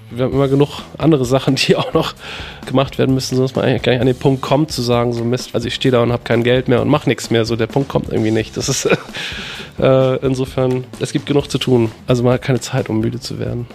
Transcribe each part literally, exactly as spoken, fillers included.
Wir haben immer genug andere Sachen, die auch noch gemacht werden müssen, sodass man eigentlich gar nicht an den Punkt kommt, zu sagen, so Mist, also ich stehe da und habe kein Geld mehr und mache nichts mehr. So, der Punkt kommt irgendwie nicht. Das ist äh, insofern, es gibt genug zu tun. Also man hat keine Zeit, um müde zu werden.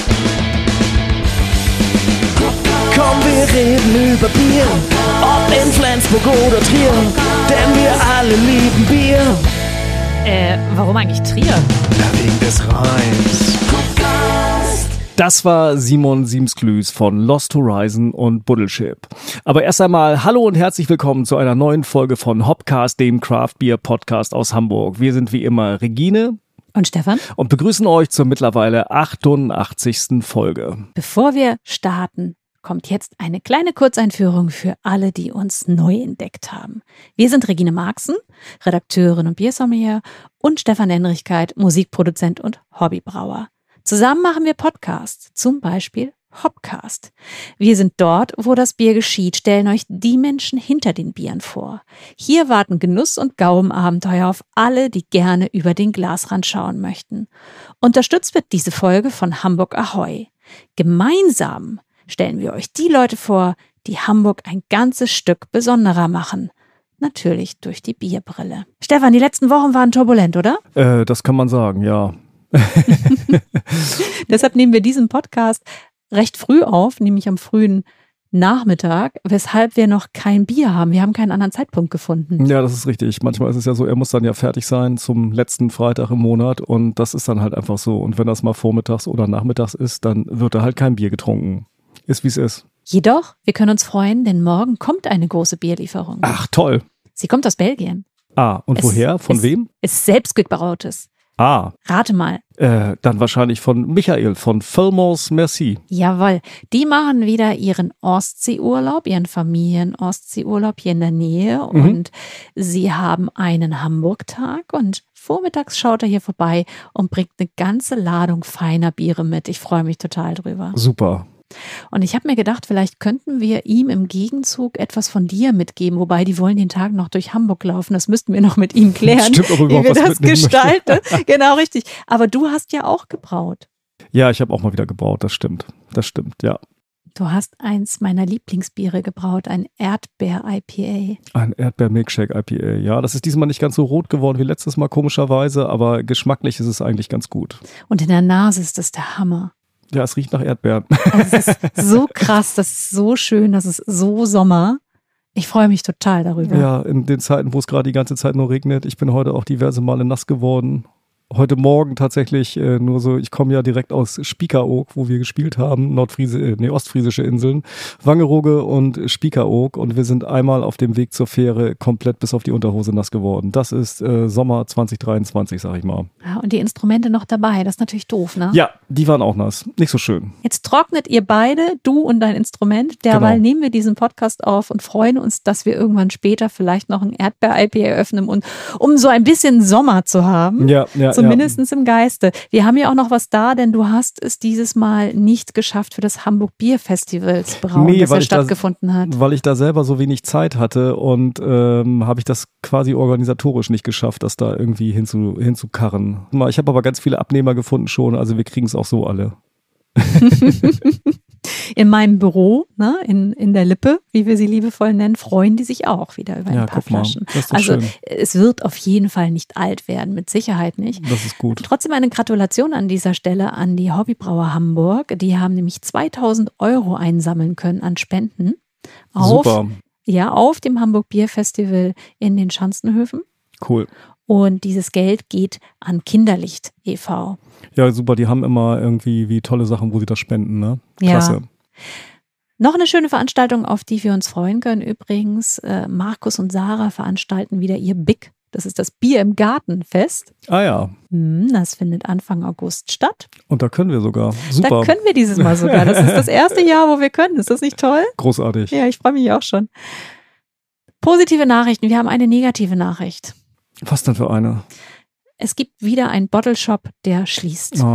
Komm, wir reden über Bier, ob in Flensburg oder Trier, denn wir alle lieben Bier. Äh, warum eigentlich Trier? Ja, wegen des Reims. Das war Simon Siemsklüs von Lost Horizon und Buddleship. Aber erst einmal hallo und herzlich willkommen zu einer neuen Folge von Hopcast, dem Craft Beer Podcast aus Hamburg. Wir sind wie immer Regine und Stefan und begrüßen euch zur mittlerweile achtundachtzigsten Folge. Bevor wir starten, kommt jetzt eine kleine Kurzeinführung für alle, die uns neu entdeckt haben. Wir sind Regine Marxen, Redakteurin und Biersommelier, und Stefan Enrichkeit, Musikproduzent und Hobbybrauer. Zusammen machen wir Podcasts, zum Beispiel Hopcast. Wir sind dort, wo das Bier geschieht, stellen euch die Menschen hinter den Bieren vor. Hier warten Genuss und Gaumenabenteuer auf alle, die gerne über den Glasrand schauen möchten. Unterstützt wird diese Folge von Hamburg Ahoi. Gemeinsam stellen wir euch die Leute vor, die Hamburg ein ganzes Stück besonderer machen. Natürlich durch die Bierbrille. Stefan, die letzten Wochen waren turbulent, oder? Äh, das kann man sagen, ja. Deshalb nehmen wir diesen Podcast recht früh auf, nämlich am frühen Nachmittag, weshalb wir noch kein Bier haben. Wir haben keinen anderen Zeitpunkt gefunden. Ja, das ist richtig. Manchmal ist es ja so, er muss dann ja fertig sein zum letzten Freitag im Monat und das ist dann halt einfach so. Und wenn das mal vormittags oder nachmittags ist, dann wird da halt kein Bier getrunken. Ist wie es ist. Jedoch, wir können uns freuen, denn morgen kommt eine große Bierlieferung. Ach, toll. Sie kommt aus Belgien. Ah, und es, woher? Von es, wem? Es ist selbstgebrautes. Ah. Rate mal. Äh, dann wahrscheinlich von Michael von Fillmores Merci. Jawohl. Die machen wieder ihren Ostseeurlaub, ihren Familien-Ostseeurlaub hier in der Nähe. Mhm. Und sie haben einen Hamburg-Tag und vormittags schaut er hier vorbei und bringt eine ganze Ladung feiner Biere mit. Ich freue mich total drüber. Super. Und ich habe mir gedacht, vielleicht könnten wir ihm im Gegenzug etwas von dir mitgeben, wobei die wollen den Tag noch durch Hamburg laufen. Das müssten wir noch mit ihm klären, Stimmt, ob wie wir das gestalten. Genau, richtig. Aber du hast ja auch gebraut. Ja, ich habe auch mal wieder gebraut, das stimmt. Das stimmt, ja. Du hast eins meiner Lieblingsbiere gebraut, ein Erdbeer-I P A. Ein Erdbeer-Milkshake-I P A, ja. Das ist diesmal nicht ganz so rot geworden wie letztes Mal, komischerweise, aber geschmacklich ist es eigentlich ganz gut. Und in der Nase ist das der Hammer. Ja, es riecht nach Erdbeeren. Also es ist so krass, das ist so schön, das ist so Sommer. Ich freue mich total darüber. Ja, in den Zeiten, wo es gerade die ganze Zeit nur regnet. Ich bin heute auch diverse Male nass geworden. Heute Morgen tatsächlich äh, nur so, ich komme ja direkt aus Spiekeroog, wo wir gespielt haben, Nordfriese, äh, nee, ostfriesische Inseln, Wangerooge und Spiekeroog, und wir sind einmal auf dem Weg zur Fähre komplett bis auf die Unterhose nass geworden. Das ist äh, Sommer zwanzig dreiundzwanzig, sag ich mal. Ja, und die Instrumente noch dabei, das ist natürlich doof, ne? Ja, die waren auch nass, nicht so schön. Jetzt trocknet ihr beide, du und dein Instrument, derweil genau. Nehmen wir diesen Podcast auf und freuen uns, dass wir irgendwann später vielleicht noch ein Erdbeer-I P A eröffnen, und um so ein bisschen Sommer zu haben. Ja, ja. Zumindest ja. im Geiste. Wir haben ja auch noch was da, denn du hast es dieses Mal nicht geschafft für das Hamburg Bier Festivals brauen, nee, das ja da, stattgefunden hat. Weil ich da selber so wenig Zeit hatte und ähm, habe ich das quasi organisatorisch nicht geschafft, das da irgendwie hinzu, hinzukarren. Ich habe aber ganz viele Abnehmer gefunden schon, also wir kriegen es auch so alle. In meinem Büro, ne, in, in der Lippe, wie wir sie liebevoll nennen, freuen die sich auch wieder über ein ja, paar guck mal, Flaschen. das ist doch also schön. Es wird auf jeden Fall nicht alt werden, mit Sicherheit nicht. Das ist gut. Trotzdem eine Gratulation an dieser Stelle an die Hobbybrauer Hamburg. Die haben nämlich zweitausend Euro einsammeln können an Spenden. Auf, Super. Ja, auf dem Hamburg Bier Festival in den Schanzenhöfen. Cool. Und dieses Geld geht an Kinderlicht e V Ja, super, die haben immer irgendwie wie tolle Sachen, wo sie das spenden, ne? Klasse. Ja. Noch eine schöne Veranstaltung, auf die wir uns freuen können übrigens. Äh, Markus und Sarah veranstalten wieder ihr Big. Das ist das Bier im Garten Fest. Ah ja. Das findet Anfang August statt. Und da können wir sogar. Super. Da können wir dieses Mal sogar. Das ist das erste Jahr, wo wir können. Ist das nicht toll? Großartig. Ja, ich freue mich auch schon. Positive Nachrichten. Wir haben eine negative Nachricht. Was denn für eine? Es gibt wieder einen Bottle Shop, der schließt. Ah,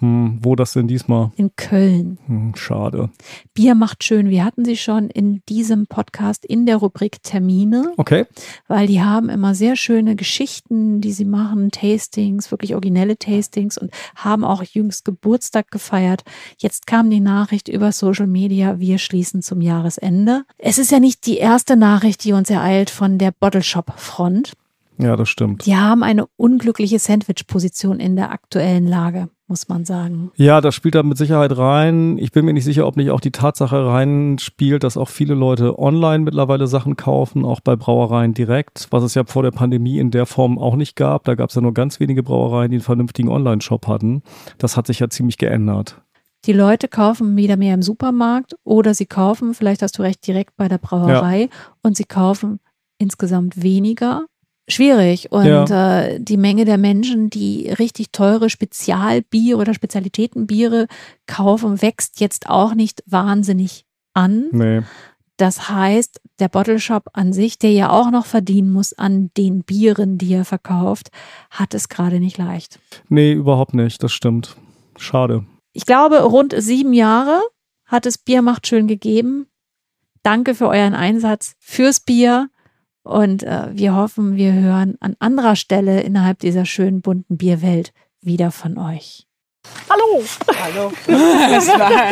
Hm, wo das denn diesmal? In Köln. Hm, schade. Bier macht schön. Wir hatten sie schon in diesem Podcast in der Rubrik Termine. Okay. Weil die haben immer sehr schöne Geschichten, die sie machen, Tastings, wirklich originelle Tastings und haben auch jüngst Geburtstag gefeiert. Jetzt kam die Nachricht über Social Media, wir schließen zum Jahresende. Es ist ja nicht die erste Nachricht, die uns ereilt von der Bottle Shop Front. Ja, das stimmt. Die haben eine unglückliche Sandwich-Position in der aktuellen Lage, muss man sagen. Ja, das spielt da mit Sicherheit rein. Ich bin mir nicht sicher, ob nicht auch die Tatsache reinspielt, dass auch viele Leute online mittlerweile Sachen kaufen, auch bei Brauereien direkt, was es ja vor der Pandemie in der Form auch nicht gab. Da gab es ja nur ganz wenige Brauereien, die einen vernünftigen Online-Shop hatten. Das hat sich ja ziemlich geändert. Die Leute kaufen wieder mehr im Supermarkt oder sie kaufen, vielleicht hast du recht, direkt bei der Brauerei ja. und sie kaufen insgesamt weniger. Schwierig und ja. äh, die Menge der Menschen, die richtig teure Spezialbiere oder Spezialitätenbiere kaufen, wächst jetzt auch nicht wahnsinnig an. Nee. Das heißt, der Bottle Shop an sich, der ja auch noch verdienen muss an den Bieren, die er verkauft, hat es gerade nicht leicht. Nee, überhaupt nicht, das stimmt. Schade. Ich glaube, rund sieben Jahre hat es Bier macht schön gegeben. Danke für euren Einsatz fürs Bier. Und äh, wir hoffen, wir hören an anderer Stelle innerhalb dieser schönen bunten Bierwelt wieder von euch. Hallo! Hallo! Das war,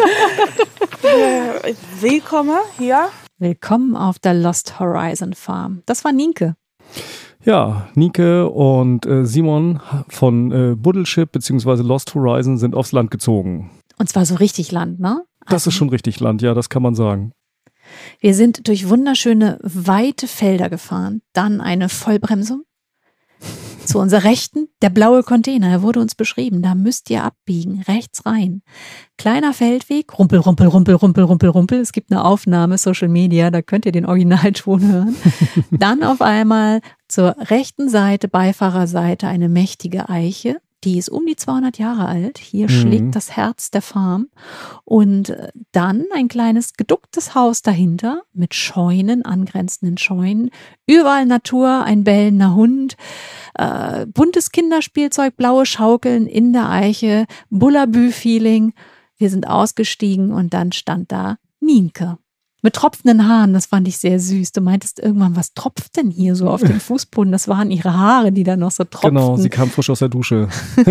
äh, willkommen hier. Willkommen auf der Lost Horizon Farm. Das war Nienke. Ja, Nienke und äh, Simon von äh, Buddleship bzw. Lost Horizon sind aufs Land gezogen. Und zwar so richtig Land, ne? Also, das ist schon richtig Land, ja, das kann man sagen. Wir sind durch wunderschöne, weite Felder gefahren, dann eine Vollbremsung. Zu unserer Rechten, der blaue Container, er wurde uns beschrieben, da müsst ihr abbiegen, rechts rein. Kleiner Feldweg, rumpel, rumpel, rumpel, rumpel, rumpel, rumpel. Es gibt eine Aufnahme, Social Media, da könnt ihr den Originalton hören. Dann auf einmal zur rechten Seite, Beifahrerseite, eine mächtige Eiche. Die ist um die zweihundert Jahre alt. Hier mhm. schlägt das Herz der Farm. Und dann ein kleines geducktes Haus dahinter mit Scheunen, angrenzenden Scheunen. Überall Natur, ein bellender Hund, äh, buntes Kinderspielzeug, blaue Schaukeln in der Eiche, Bullabü-Feeling. Wir sind ausgestiegen und dann stand da Nienke. Mit tropfenden Haaren, das fand ich sehr süß. Du meintest irgendwann, was tropft denn hier so auf dem Fußboden? Das waren ihre Haare, die da noch so tropften. Genau, sie kam frisch aus der Dusche.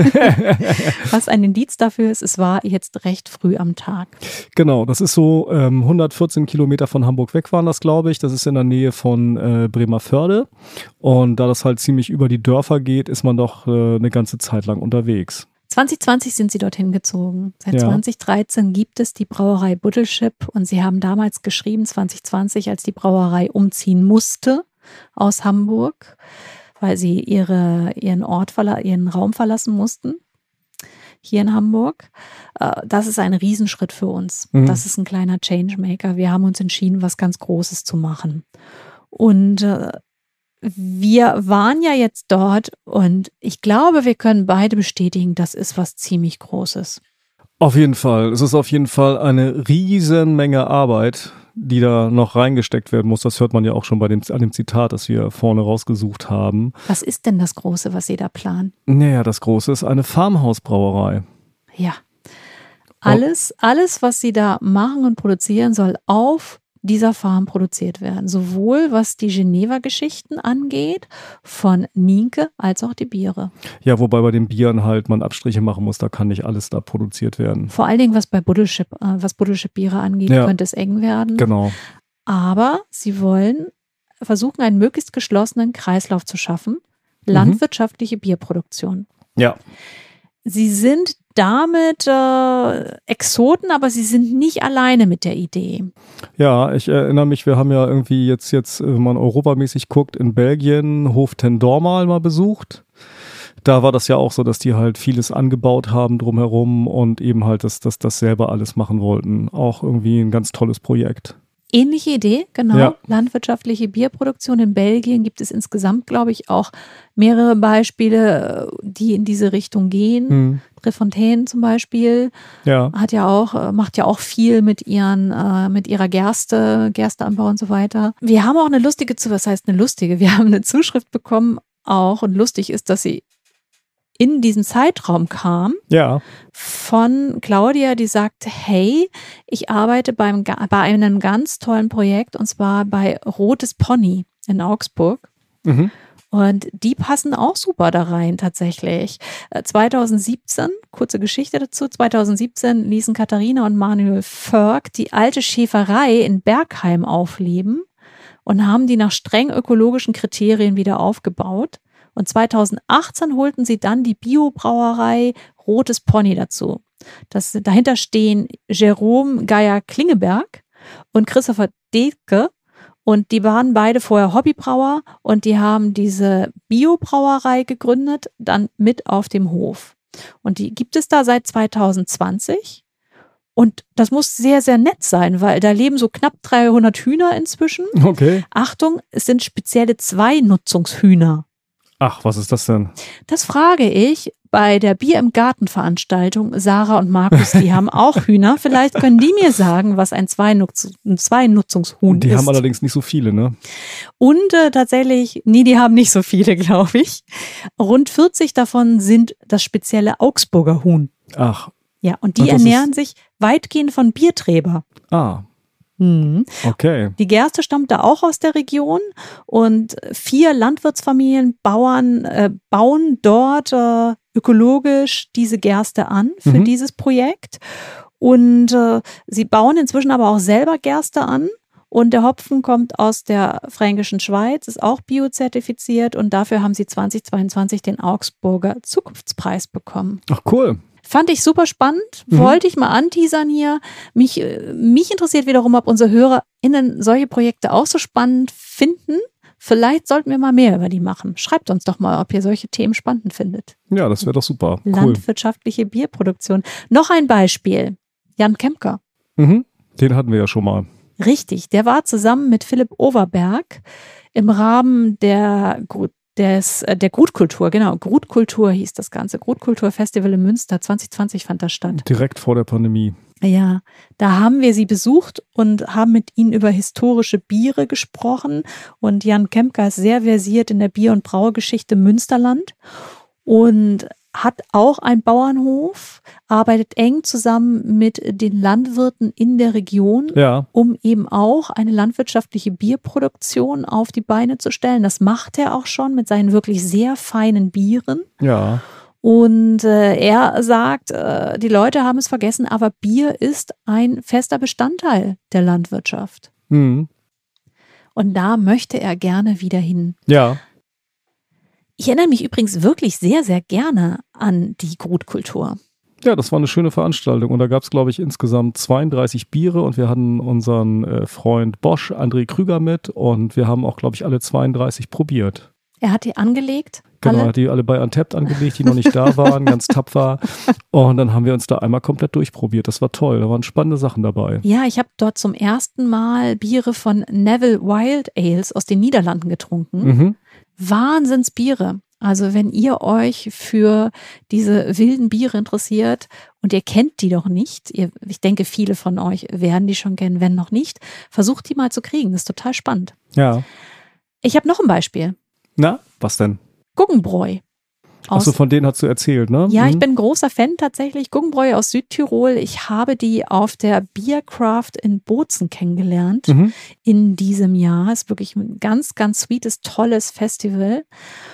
Was ein Indiz dafür ist, es war jetzt recht früh am Tag. Genau, das ist so ähm, hundertvierzehn Kilometer von Hamburg weg waren das, glaube ich. Das ist in der Nähe von äh, Bremervörde. Und da das halt ziemlich über die Dörfer geht, ist man doch äh, eine ganze Zeit lang unterwegs. zwanzig zwanzig sind sie dorthin gezogen. Seit ja. zwanzig dreizehn gibt es die Brauerei Buddleship und sie haben damals geschrieben, zwanzig zwanzig, als die Brauerei umziehen musste aus Hamburg, weil sie ihre, ihren Ort, ihren Raum verlassen mussten, hier in Hamburg. Das ist ein Riesenschritt für uns. Mhm. Das ist ein kleiner Changemaker. Wir haben uns entschieden, was ganz Großes zu machen. Und wir waren ja jetzt dort und ich glaube, wir können beide bestätigen, das ist was ziemlich Großes. Auf jeden Fall. Es ist auf jeden Fall eine riesen Menge Arbeit, die da noch reingesteckt werden muss. Das hört man ja auch schon bei dem, an dem Zitat, das wir vorne rausgesucht haben. Was ist denn das Große, was Sie da planen? Naja, das Große ist eine Farmhausbrauerei. Ja. Alles, alles, was Sie da machen und produzieren, soll auf dieser Farm produziert werden. Sowohl was die Geneva-Geschichten angeht, von Nienke, als auch die Biere. Ja, wobei bei den Bieren halt man Abstriche machen muss, da kann nicht alles da produziert werden. Vor allen Dingen, was bei Buddleship, äh, was Buddleship-Biere angeht, ja. könnte es eng werden. Genau. Aber sie wollen versuchen, einen möglichst geschlossenen Kreislauf zu schaffen. Landwirtschaftliche mhm. Bierproduktion. Ja. Sie sind damit äh, Exoten, aber sie sind nicht alleine mit der Idee. Ja, ich erinnere mich, wir haben ja irgendwie jetzt, jetzt wenn man europamäßig guckt, in Belgien Hof ten Dormaal mal besucht. Da war das ja auch so, dass die halt vieles angebaut haben drumherum und eben halt das, das, das selber alles machen wollten. Auch irgendwie ein ganz tolles Projekt. Ähnliche Idee, genau. Ja. Landwirtschaftliche Bierproduktion in Belgien gibt es insgesamt, glaube ich, auch mehrere Beispiele, die in diese Richtung gehen. Hm. Trefontaine zum Beispiel ja. hat ja auch, macht ja auch viel mit ihren, äh, mit ihrer Gerste, Gersteanbau und so weiter. Wir haben auch eine lustige, was heißt eine lustige? Wir haben eine Zuschrift bekommen auch und lustig ist, dass sie in diesem Zeitraum kam. Ja. Von Claudia, die sagte, hey, ich arbeite beim, bei einem ganz tollen Projekt und zwar bei Rotes Pony in Augsburg. Mhm. Und die passen auch super da rein tatsächlich. zweitausendsiebzehn, kurze Geschichte dazu, zweitausendsiebzehn ließen Katharina und Manuel Förg die alte Schäferei in Bergheim aufleben und haben die nach streng ökologischen Kriterien wieder aufgebaut. Und zweitausendachtzehn holten sie dann die Biobrauerei Rotes Pony dazu. Das, dahinter stehen Jerome Geier-Klingeberg und Christopher Dethke. Und die waren beide vorher Hobbybrauer und die haben diese Biobrauerei gegründet, dann mit auf dem Hof. Und die gibt es da seit zweitausendzwanzig. Und das muss sehr, sehr nett sein, weil da leben so knapp dreihundert Hühner inzwischen. Okay. Achtung, es sind spezielle Zweinutzungshühner. Ach, was ist das denn? Das frage ich bei der Bier im Garten Veranstaltung Sarah und Markus. Die haben auch Hühner. Vielleicht können die mir sagen, was ein, Zweinutz- ein Zweinutzungshuhn die ist. Die haben allerdings nicht so viele, ne? Und äh, tatsächlich, nee, die haben nicht so viele, glaube ich. Rund vierzig davon sind das spezielle Augsburger Huhn. Ach. Ja, und die und ernähren ist... sich weitgehend von Bierträber. Ah. Mhm. Okay. Die Gerste stammt da auch aus der Region und vier Landwirtsfamilien, Bauern äh, bauen dort äh, ökologisch diese Gerste an für Mhm. dieses Projekt. Und äh, sie bauen inzwischen aber auch selber Gerste an. Und der Hopfen kommt aus der Fränkischen Schweiz, ist auch biozertifiziert und dafür haben sie zweitausendzweiundzwanzig den Augsburger Zukunftspreis bekommen. Ach, cool. Fand ich super spannend, Mhm. wollte ich mal anteasern hier. Mich, äh, mich interessiert wiederum, ob unsere HörerInnen solche Projekte auch so spannend finden. Vielleicht sollten wir mal mehr über die machen. Schreibt uns doch mal, ob ihr solche Themen spannend findet. Ja, das wäre doch super. Cool. Landwirtschaftliche Bierproduktion. Noch ein Beispiel. Jan Kemker. Mhm. Den hatten wir ja schon mal. Richtig, der war zusammen mit Philipp Overberg im Rahmen der Gut Des, der Grutkultur, genau, Grutkultur hieß das Ganze. Grutkulturfestival in Münster, zwanzig zwanzig fand das statt. Direkt vor der Pandemie. Ja, da haben wir sie besucht und haben mit ihnen über historische Biere gesprochen. Und Jan Kemker ist sehr versiert in der Bier- und Braugeschichte Münsterland und hat auch einen Bauernhof, arbeitet eng zusammen mit den Landwirten in der Region, Ja. um eben auch eine landwirtschaftliche Bierproduktion auf die Beine zu stellen. Das macht er auch schon mit seinen wirklich sehr feinen Bieren. Ja. Und äh, er sagt, äh, die Leute haben es vergessen, aber Bier ist ein fester Bestandteil der Landwirtschaft. Mhm. Und da möchte er gerne wieder hin. Ja. Ich erinnere mich übrigens wirklich sehr, sehr gerne an die Grutkultur. Ja, das war eine schöne Veranstaltung und da gab es, glaube ich, insgesamt zweiunddreißig Biere und wir hatten unseren äh, Freund Bosch, André Krüger mit und wir haben auch, glaube ich, alle zweiunddreißig probiert. Er hat die angelegt. Genau, alle? hat die alle bei Untapped angelegt, die noch nicht da waren, ganz tapfer. Und dann haben wir uns da einmal komplett durchprobiert. Das war toll, da waren spannende Sachen dabei. Ja, ich habe dort zum ersten Mal Biere von Neville Wild Ales aus den Niederlanden getrunken. Mhm. Wahnsinnsbiere. Also wenn ihr euch für diese wilden Biere interessiert und ihr kennt die doch nicht, ihr, ich denke, viele von euch werden die schon kennen, wenn noch nicht, versucht die mal zu kriegen. Das ist total spannend. Ja. Ich habe noch ein Beispiel. Na, was denn? Guggenbräu. Aus, Achso, von denen hast du erzählt, ne? ja, ich Mhm. bin ein großer Fan tatsächlich. Guggenbräu aus Südtirol. Ich habe die auf der Biercraft in Bozen kennengelernt Mhm. in diesem Jahr. Ist wirklich ein ganz, ganz sweetes, tolles Festival.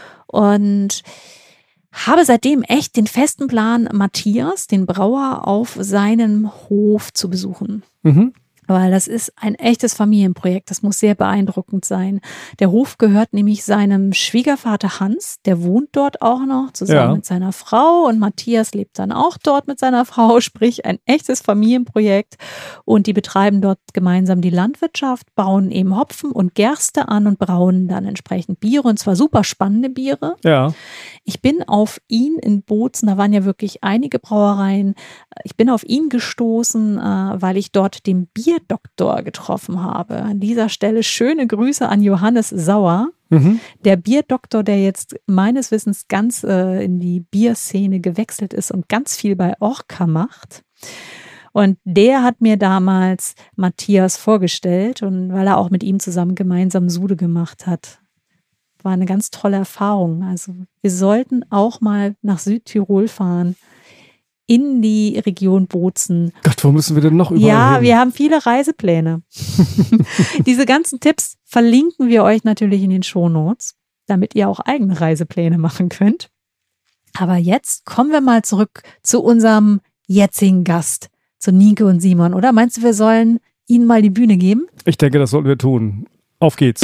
Und habe seitdem echt den festen Plan, Matthias, den Brauer, auf seinem Hof zu besuchen. Mhm. Weil das ist ein echtes Familienprojekt. Das muss sehr beeindruckend sein. Der Hof gehört nämlich seinem Schwiegervater Hans. Der wohnt dort auch noch zusammen Ja. mit seiner Frau. Und Matthias lebt dann auch dort mit seiner Frau. Sprich, ein echtes Familienprojekt. Und die betreiben dort gemeinsam die Landwirtschaft, bauen eben Hopfen und Gerste an und brauen dann entsprechend Biere. Und zwar super spannende Biere. Ja. Ich bin auf ihn in Bozen, da waren ja wirklich einige Brauereien, ich bin auf ihn gestoßen, äh, weil ich dort den Bierdoktor getroffen habe. An dieser Stelle schöne Grüße an Johannes Sauer, Mhm. der Bierdoktor, der jetzt meines Wissens ganz äh, in die Bierszene gewechselt ist und ganz viel bei Orca macht. Und der hat mir damals Matthias vorgestellt und weil er auch mit ihm zusammen gemeinsam Sude gemacht hat. war eine ganz tolle Erfahrung. Also wir sollten auch mal nach Südtirol fahren, in die Region Bozen. Gott, wo müssen wir denn noch überall Ja, hin? wir haben viele Reisepläne. Diese ganzen Tipps verlinken wir euch natürlich in den Shownotes, damit ihr auch eigene Reisepläne machen könnt. Aber jetzt kommen wir mal zurück zu unserem jetzigen Gast, zu Nienke und Simon, oder? Meinst du, wir sollen ihnen mal die Bühne geben? Ich denke, das sollten wir tun. Auf geht's.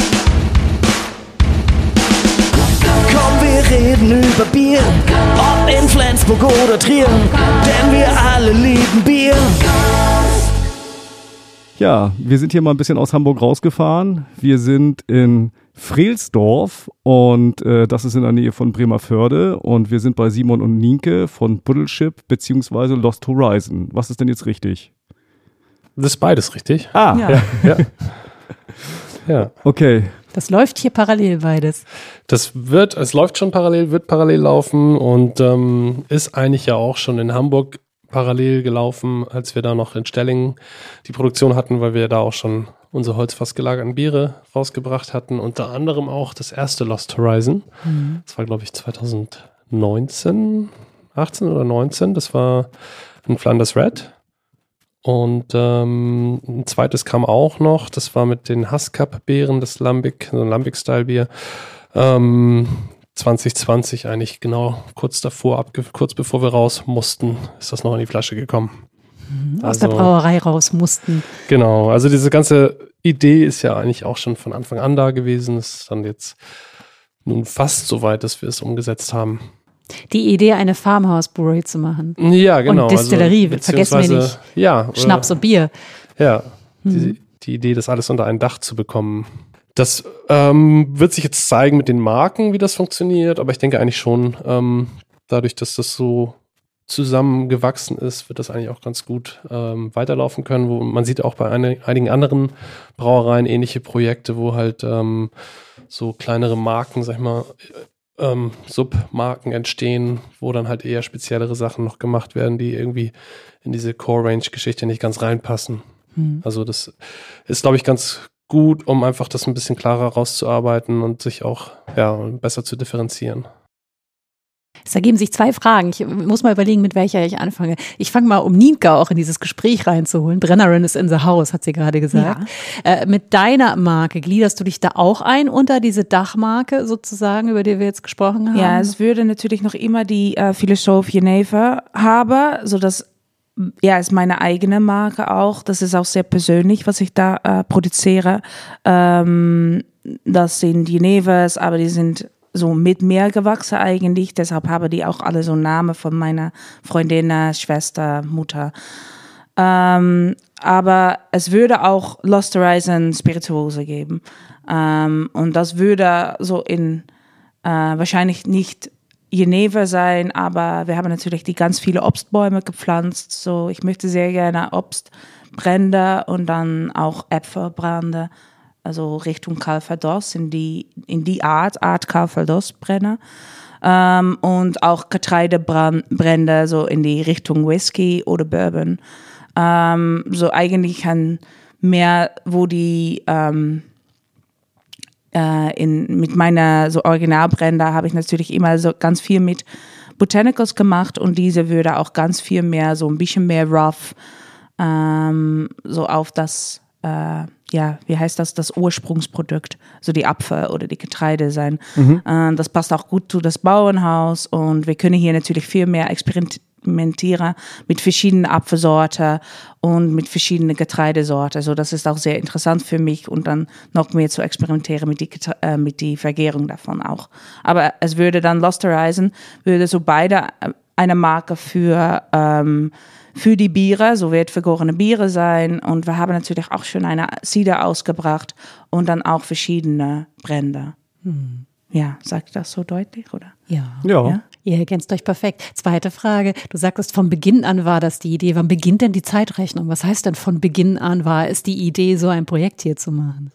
Komm, wir reden über Bier, ob in Flensburg oder Trier, denn wir alle lieben Bier. Ja, wir sind hier mal ein bisschen aus Hamburg rausgefahren. Wir sind in Freelsdorf und äh, das ist in der Nähe von Bremervörde und wir sind bei Simon und Nienke von Puddleship beziehungsweise Lost Horizon. Was ist denn jetzt richtig? Das ist beides richtig. Ah, Ja. Ja. Ja. Ja. Okay. Das läuft hier parallel beides. Das wird, es läuft schon parallel, wird parallel laufen und ähm, ist eigentlich ja auch schon in Hamburg parallel gelaufen, als wir da noch in Stellingen die Produktion hatten, weil wir da auch schon unsere holzfass gelagerten Biere rausgebracht hatten. Unter anderem auch das erste Lost Horizon. Mhm. Das war, glaube ich, zwanzig neunzehn, achtzehn oder neunzehn. Das war ein Flanders Red. Und ähm, ein zweites kam auch noch, das war mit den Haskap-Beeren, das Lambic, so ein Lambic-Style-Bier. Ähm, zwanzig zwanzig eigentlich genau kurz davor, abge- kurz bevor wir raus mussten, ist das noch in die Flasche gekommen. Mhm, aus Also, der Brauerei raus mussten. Genau, also diese ganze Idee ist ja eigentlich auch schon von Anfang an da gewesen. Es ist dann jetzt nun fast so weit, dass wir es umgesetzt haben. Die Idee, eine Farmhouse Brewery zu machen. Ja, genau. Und Distillerie, also, vergessen wir nicht. Ja, Schnaps und Bier. Ja, die, die Idee, das alles unter ein Dach zu bekommen. Das ähm, wird sich jetzt zeigen mit den Marken, wie das funktioniert, aber ich denke eigentlich schon, ähm, dadurch, dass das so zusammengewachsen ist, wird das eigentlich auch ganz gut ähm, weiterlaufen können. Wo man sieht auch bei eine, einigen anderen Brauereien ähnliche Projekte, wo halt ähm, so kleinere Marken, sag ich mal, ähm, Submarken entstehen, wo dann halt eher speziellere Sachen noch gemacht werden, die irgendwie in diese Core-Range-Geschichte nicht ganz reinpassen. Hm. Also das ist, glaube ich, ganz gut, um einfach das ein bisschen klarer rauszuarbeiten und sich auch ja, besser zu differenzieren. Es ergeben sich zwei Fragen. Ich muss mal überlegen, mit welcher ich anfange. Ich fange mal, um Nienke auch in dieses Gespräch reinzuholen. Brennerin ist in the house, hat sie gerade gesagt. Ja. Äh, mit deiner Marke, gliederst du dich da auch ein unter diese Dachmarke sozusagen, über die wir jetzt gesprochen haben? Ja, es würde natürlich noch immer die äh, Philosoph Geneva haben, sodass ja, ist meine eigene Marke auch. Das ist auch sehr persönlich, was ich da äh, produziere. Ähm, das sind Genevas, aber die sind so mit mir gewachsen eigentlich. Deshalb haben die auch alle so einen Namen von meiner Freundin, Schwester, Mutter. Ähm, aber es würde auch Lost Horizon Spirituose geben. Ähm, und das würde so in äh, wahrscheinlich nicht Geneva sein, aber wir haben natürlich die ganz viele Obstbäume gepflanzt. So, ich möchte sehr gerne Obstbrände und dann auch Äpfelbrände, also Richtung Calvados, in die, in die Art, Art Calvados-Brenner. Ähm, und auch Getreidebrände, so in die Richtung Whisky oder Bourbon. Ähm, so eigentlich ein mehr, wo die ähm, äh, in, mit meiner so Originalbrände habe ich natürlich immer so ganz viel mit Botanicals gemacht und diese würde auch ganz viel mehr, so ein bisschen mehr rough, ähm, so auf das äh, ja, wie heißt das, das Ursprungsprodukt, so die Apfel oder die Getreide sein. Mhm. Äh, das passt auch gut zu das Bauernhaus und wir können hier natürlich viel mehr experimentieren mit verschiedenen Apfelsorten und mit verschiedenen Getreidesorten. Also das ist auch sehr interessant für mich und dann noch mehr zu experimentieren mit die, äh, mit die Vergärung davon auch. Aber es würde dann Lost Horizon, würde so beide eine Marke für ähm, für die Biere, so wird vergorene Biere sein und wir haben natürlich auch schon eine Cider ausgebracht und dann auch verschiedene Brände. Hm. Ja, sagt das so deutlich, oder? Ja. Ja. ja. Ihr ergänzt euch perfekt. Zweite Frage, du sagtest, von Beginn an war das die Idee. Wann beginnt denn die Zeitrechnung? Was heißt denn von Beginn an war es die Idee, so ein Projekt hier zu machen?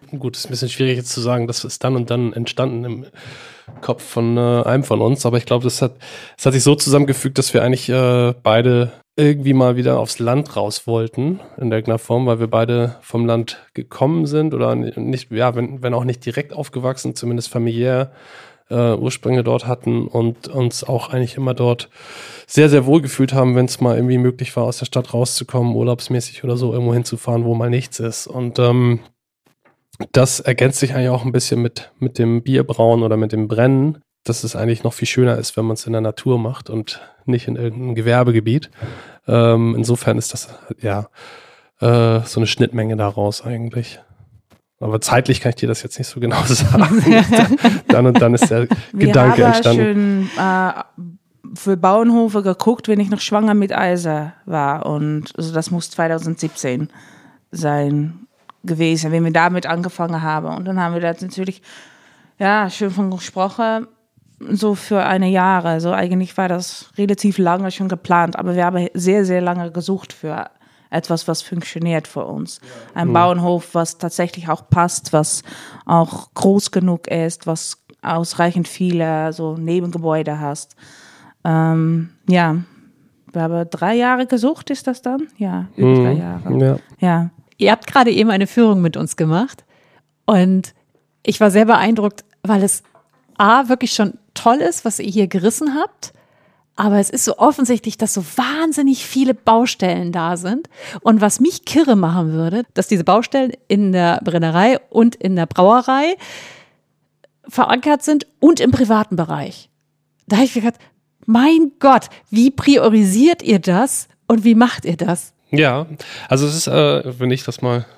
gut, ist ein bisschen schwierig jetzt zu sagen, das ist dann und dann entstanden im Kopf von äh, einem von uns, aber ich glaube, das hat, das hat sich so zusammengefügt, dass wir eigentlich äh, beide irgendwie mal wieder aufs Land raus wollten, in irgendeiner Form, weil wir beide vom Land gekommen sind oder nicht, ja, wenn, wenn auch nicht direkt aufgewachsen, zumindest familiär äh, Ursprünge dort hatten und uns auch eigentlich immer dort sehr, sehr wohl gefühlt haben, wenn es mal irgendwie möglich war, aus der Stadt rauszukommen, urlaubsmäßig oder so, irgendwo hinzufahren, wo mal nichts ist. Und ähm, das ergänzt sich eigentlich auch ein bisschen mit, mit dem Bierbrauen oder mit dem Brennen, dass es eigentlich noch viel schöner ist, wenn man es in der Natur macht und nicht in irgendeinem Gewerbegebiet. Ähm, insofern ist das ja äh, so eine Schnittmenge daraus eigentlich. Aber zeitlich kann ich dir das jetzt nicht so genau sagen. Dann und dann ist der Wir Gedanke haben entstanden. schön äh, für Bauernhofe geguckt, wenn ich noch schwanger mit Eise war. Und also das muss zwanzig siebzehn sein gewesen, wenn wir damit angefangen haben. Und dann haben wir da natürlich ja schön von gesprochen, so für eine Jahre. Also eigentlich war das relativ lange schon geplant, aber wir haben sehr, sehr lange gesucht für etwas, was funktioniert für uns. Ein mhm. Bauernhof, was tatsächlich auch passt, was auch groß genug ist, was ausreichend viele so Nebengebäude hast. Ähm, ja, wir haben drei Jahre gesucht, ist das dann? Ja, über mhm. drei Jahre. Ja. ja. Ihr habt gerade eben eine Führung mit uns gemacht und ich war sehr beeindruckt, weil es A, wirklich schon toll ist, was ihr hier gerissen habt. Aber es ist so offensichtlich, dass so wahnsinnig viele Baustellen da sind. Und was mich kirre machen würde, dass diese Baustellen in der Brennerei und in der Brauerei verankert sind und im privaten Bereich. Da habe ich gedacht, mein Gott, wie priorisiert ihr das und wie macht ihr das? Ja, also es ist, äh, wenn ich das mal...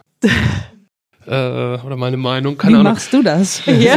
Äh, oder meine Meinung, keine Wie Ahnung. machst du das? Ja.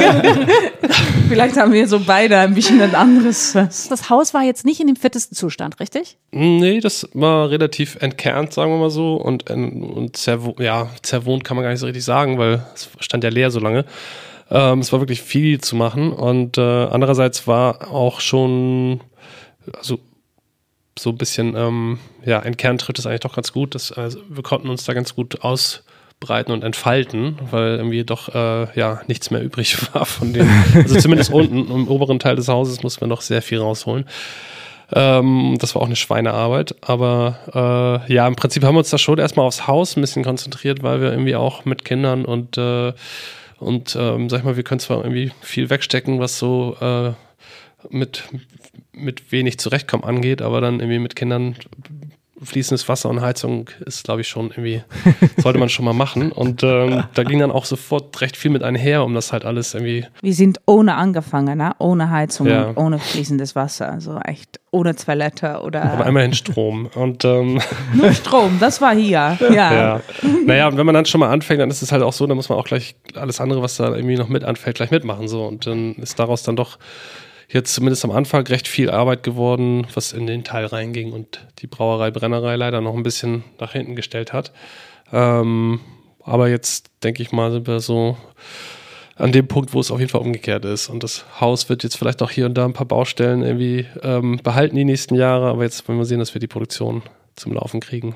Vielleicht haben wir so beide ein bisschen ein anderes. Das Haus war jetzt nicht in dem fittesten Zustand, richtig? Nee, das war relativ entkernt, sagen wir mal so. Und, und zerwo- ja, zerwohnt kann man gar nicht so richtig sagen, weil es stand ja leer so lange. Ähm, es war wirklich viel zu machen. Und äh, andererseits war auch schon, also so ein bisschen, ähm, ja, entkernt trifft es eigentlich doch ganz gut. Das, also, wir konnten uns da ganz gut aus breiten und entfalten, weil irgendwie doch äh, ja nichts mehr übrig war von den, also zumindest unten im oberen Teil des Hauses mussten wir noch sehr viel rausholen. Ähm, das war auch eine Schweinearbeit, aber äh, ja, im Prinzip haben wir uns da schon erstmal aufs Haus ein bisschen konzentriert, weil wir irgendwie auch mit Kindern und äh, und ähm, sag ich mal, wir können zwar irgendwie viel wegstecken, was so äh, mit mit wenig Zurechtkommen angeht, aber dann irgendwie mit Kindern fließendes Wasser und Heizung ist, glaube ich, schon irgendwie, sollte man schon mal machen. Und ähm, da ging dann auch sofort recht viel mit einher, um das halt alles irgendwie... Wir sind ohne angefangen, ne? Ohne Heizung, ja. ohne fließendes Wasser, also echt ohne Toilette oder... Aber immerhin Strom. Und, ähm, nur Strom, das war hier, ja. ja. Naja, und wenn man dann schon mal anfängt, dann ist es halt auch so, dann muss man auch gleich alles andere, was da irgendwie noch mit anfällt, gleich mitmachen. So. Und dann ist daraus dann doch jetzt zumindest am Anfang recht viel Arbeit geworden, was in den Teil reinging und die Brauerei, Brennerei leider noch ein bisschen nach hinten gestellt hat. Ähm, aber jetzt, denke ich mal, sind wir so an dem Punkt, wo es auf jeden Fall umgekehrt ist. Und das Haus wird jetzt vielleicht auch hier und da ein paar Baustellen irgendwie ähm, behalten die nächsten Jahre, aber jetzt wollen wir sehen, dass wir die Produktion zum Laufen kriegen.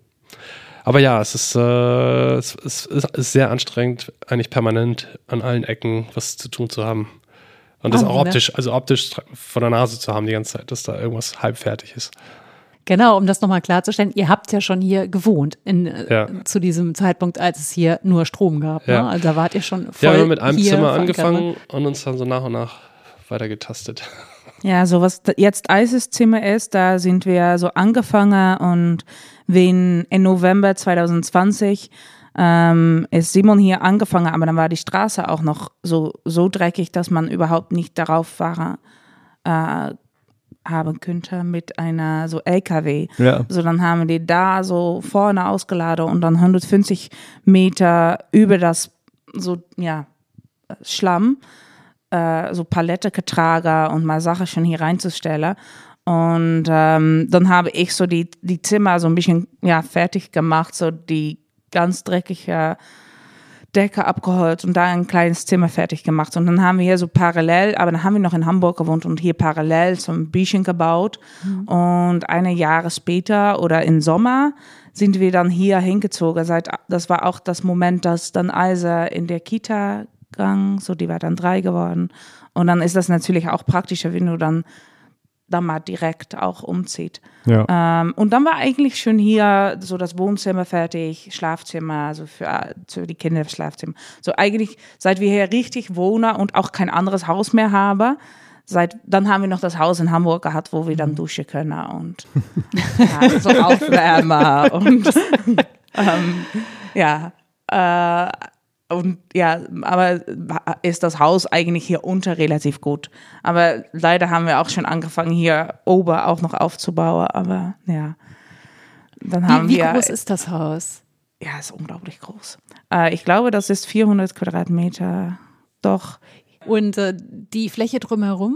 Aber ja, es ist, äh, es, es ist sehr anstrengend, eigentlich permanent an allen Ecken was zu tun zu haben. Und das oh, auch optisch, also optisch vor der Nase zu haben die ganze Zeit, dass da irgendwas halbfertig ist. Genau, um das nochmal klarzustellen, ihr habt ja schon hier gewohnt in, ja. äh, zu diesem Zeitpunkt, als es hier nur Strom gab. Ja. Ne? Also da wart ihr schon voll Ja, wir haben mit einem hier Zimmer verankert. angefangen und uns dann so nach und nach weitergetastet. Ja, so was jetzt Eises Zimmer ist, da sind wir so angefangen und wenn in November zwanzig zwanzig ähm, ist Simon hier angefangen, aber dann war die Straße auch noch so, so dreckig, dass man überhaupt nicht darauf fahren äh, haben könnte mit einer so L K W. Ja. So dann haben die da so vorne ausgeladen und dann hundertfünfzig Meter über das so, ja, Schlamm äh, so Palette getragen und mal Sachen schon hier reinzustellen. Und ähm, dann habe ich so die, die Zimmer so ein bisschen ja, fertig gemacht, so die ganz dreckige Decke abgeholt und da ein kleines Zimmer fertig gemacht. Und dann haben wir hier so parallel, aber dann haben wir noch in Hamburg gewohnt und hier parallel so ein bisschen gebaut. Mhm. Und eine Jahre später oder im Sommer sind wir dann hier hingezogen. Seit, das war auch das Moment, dass dann Isa in der Kita ging, so die war dann drei geworden. Und dann ist das natürlich auch praktischer, wenn du dann, dann mal direkt auch umzieht. Ja. Ähm, und dann war eigentlich schon hier so das Wohnzimmer fertig, Schlafzimmer, also für, für die Kinder Schlafzimmer. So eigentlich, seit wir hier richtig wohnen und auch kein anderes Haus mehr haben, Seit, dann haben wir noch das Haus in Hamburg gehabt, wo wir dann duschen können und ja, so Aufwärmer und ähm, ja, äh, und ja, aber ist das Haus eigentlich hier unter relativ gut. Aber leider haben wir auch schon angefangen, hier oben auch noch aufzubauen, aber ja. Dann haben wie, wie wir, groß ist das Haus? Ja, ist unglaublich groß. Äh, ich glaube, das ist vierhundert Quadratmeter, doch. Und äh, die Fläche drumherum,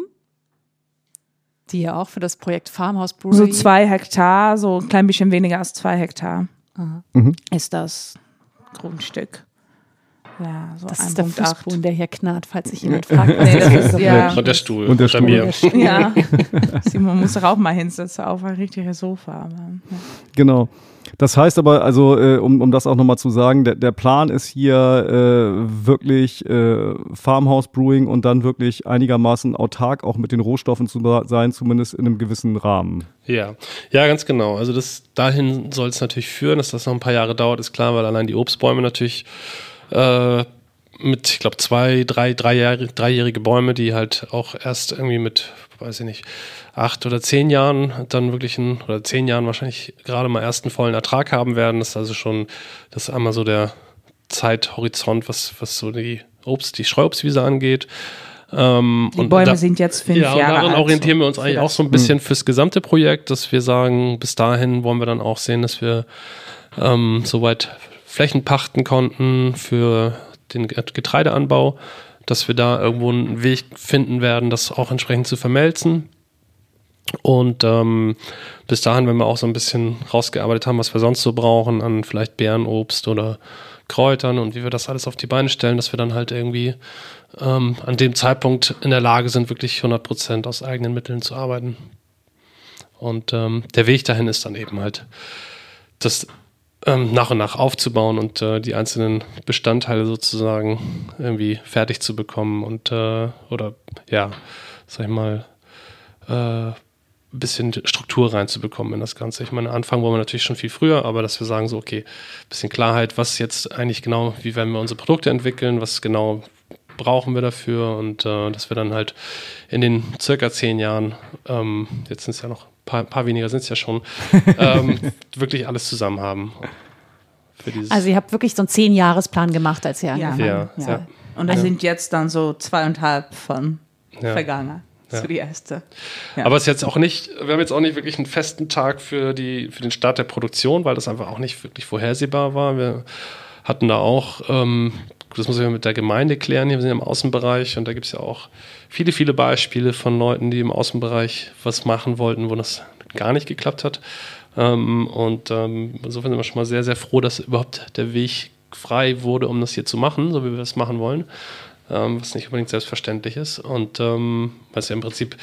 die ja auch für das Projekt Farmhouse Brewery. So zwei Hektar, so ein klein bisschen weniger als zwei Hektar Mhm. ist das Grundstück. Ja, so Das ein ist der Punkt acht. Fußboden, der hier knarrt, falls sich jemand fragt. Nee, das ist, ja, Und der Stuhl. Und der unter Stuhl. mir. ja. Simon muss doch auch mal hinsetzen auf ein richtiges Sofa. Aber, ja. Genau. Das heißt aber, also äh, um, um das auch nochmal zu sagen, der, der Plan ist hier äh, wirklich äh, Farmhouse Brewing und dann wirklich einigermaßen autark auch mit den Rohstoffen zu sein, zumindest in einem gewissen Rahmen. Ja, ja, ganz genau. Also das dahin soll es natürlich führen, dass das noch ein paar Jahre dauert, ist klar, weil allein die Obstbäume natürlich äh, mit, ich glaube, zwei, drei, dreijährige, dreijährige Bäume, die halt auch erst irgendwie mit, weiß ich nicht, acht oder zehn Jahren dann wirklich ein, oder zehn Jahren wahrscheinlich gerade mal ersten vollen Ertrag haben werden. Das ist also schon, das ist einmal so der Zeithorizont, was, was so die Obst, die Streuobstwiese angeht. Ähm, Die und Bäume da, sind jetzt fünf ja, Jahre alt. und darin orientieren wir uns so eigentlich für auch das. so ein bisschen fürs gesamte Projekt, dass wir sagen, bis dahin wollen wir dann auch sehen, dass wir ähm, soweit Flächen pachten konnten für den Getreideanbau, dass wir da irgendwo einen Weg finden werden, das auch entsprechend zu vermelzen. Und ähm, bis dahin, wenn wir auch so ein bisschen rausgearbeitet haben, was wir sonst so brauchen, an vielleicht Beerenobst oder Kräutern und wie wir das alles auf die Beine stellen, dass wir dann halt irgendwie ähm, an dem Zeitpunkt in der Lage sind, wirklich hundert Prozent aus eigenen Mitteln zu arbeiten. Und ähm, der Weg dahin ist dann eben halt, das ähm, nach und nach aufzubauen und äh, die einzelnen Bestandteile sozusagen irgendwie fertig zu bekommen und äh, oder ja, sag ich mal, äh, ein bisschen Struktur reinzubekommen in das Ganze. Ich meine, anfangen wollen wir natürlich schon viel früher, aber dass wir sagen so, okay, ein bisschen Klarheit, was jetzt eigentlich genau, wie werden wir unsere Produkte entwickeln, was genau brauchen wir dafür und äh, dass wir dann halt in den circa zehn Jahren, ähm, jetzt sind es ja noch ein paar, paar weniger sind es ja schon, ähm, wirklich alles zusammen haben. Für dieses Also ihr habt wirklich so einen Zehn-Jahres-Plan gemacht, als ihr Ja. angefangen ja, habt. ja. Und da sind jetzt dann so zweieinhalb von Ja. vergangen. Ja. So die erste. Ja. Aber es ist jetzt auch nicht, wir haben jetzt auch nicht wirklich einen festen Tag für die, für den Start der Produktion, weil das einfach auch nicht wirklich vorhersehbar war. Wir hatten da auch, ähm, das muss ich mit der Gemeinde klären, hier wir sind ja im Außenbereich und da gibt es ja auch viele, viele Beispiele von Leuten, die im Außenbereich was machen wollten, wo das gar nicht geklappt hat. Ähm, und ähm, insofern sind wir schon mal sehr, sehr froh, dass überhaupt der Weg frei wurde, um das hier zu machen, so wie wir das machen wollen. Ähm, was nicht unbedingt selbstverständlich ist und ähm, was ja im Prinzip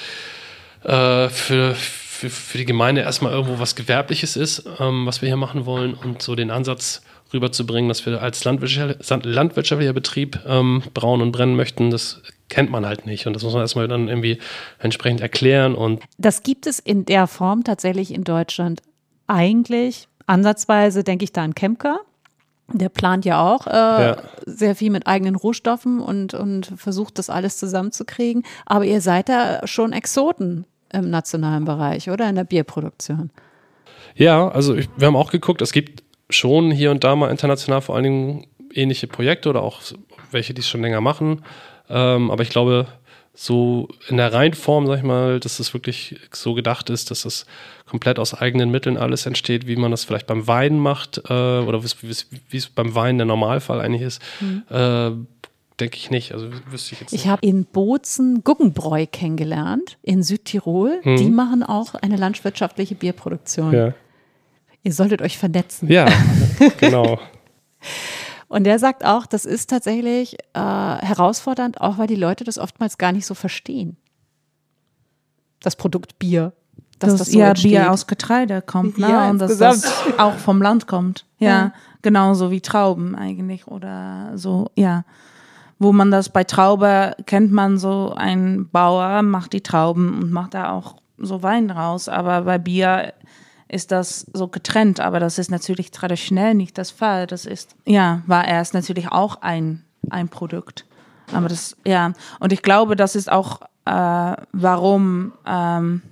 äh, für, für, für die Gemeinde erstmal irgendwo was Gewerbliches ist, ähm, was wir hier machen wollen und so den Ansatz rüberzubringen, dass wir als landwirtschaftlicher, landwirtschaftlicher Betrieb ähm, brauen und brennen möchten, das kennt man halt nicht und das muss man erstmal dann irgendwie entsprechend erklären. Und Das gibt es in der Form tatsächlich in Deutschland eigentlich. Ansatzweise denke ich da an Kemker. Der plant ja auch äh, Ja. sehr viel mit eigenen Rohstoffen und, und versucht das alles zusammenzukriegen. Aber ihr seid da schon Exoten im nationalen Bereich, oder? In der Bierproduktion. ja, also ich, wir haben auch geguckt, es gibt schon hier und da mal international vor allen Dingen ähnliche Projekte oder auch welche, die es schon länger machen. Ähm, aber ich glaube, so in der Reinform, sag ich mal, dass es wirklich so gedacht ist, dass es komplett aus eigenen Mitteln alles entsteht, wie man das vielleicht beim Wein macht äh, oder wie es beim Wein der Normalfall eigentlich ist, mhm. äh, denke ich nicht. Also wüsste ich jetzt nicht. Ich habe in Bozen Guggenbräu kennengelernt, in Südtirol. Mhm. Die machen auch eine landwirtschaftliche Bierproduktion. Ja, Ihr solltet euch vernetzen. ja genau. Und der sagt auch, das ist tatsächlich äh, herausfordernd, auch weil die Leute das oftmals gar nicht so verstehen. Das Produkt Bier. dass das, das so ja, entsteht. Bier aus Getreide kommt, ne? Ja, und dass insgesamt. das auch vom Land kommt. Ja, Ja. genauso wie Trauben eigentlich oder so, ja. Wo man das bei Traube kennt man so, ein Bauer macht die Trauben und macht da auch so Wein draus, aber bei Bier ist das so getrennt, aber das ist natürlich traditionell nicht das Fall. Das ist, ja, war erst natürlich auch ein, ein Produkt. Aber das, ja, und ich glaube, das ist auch, äh, warum ähm,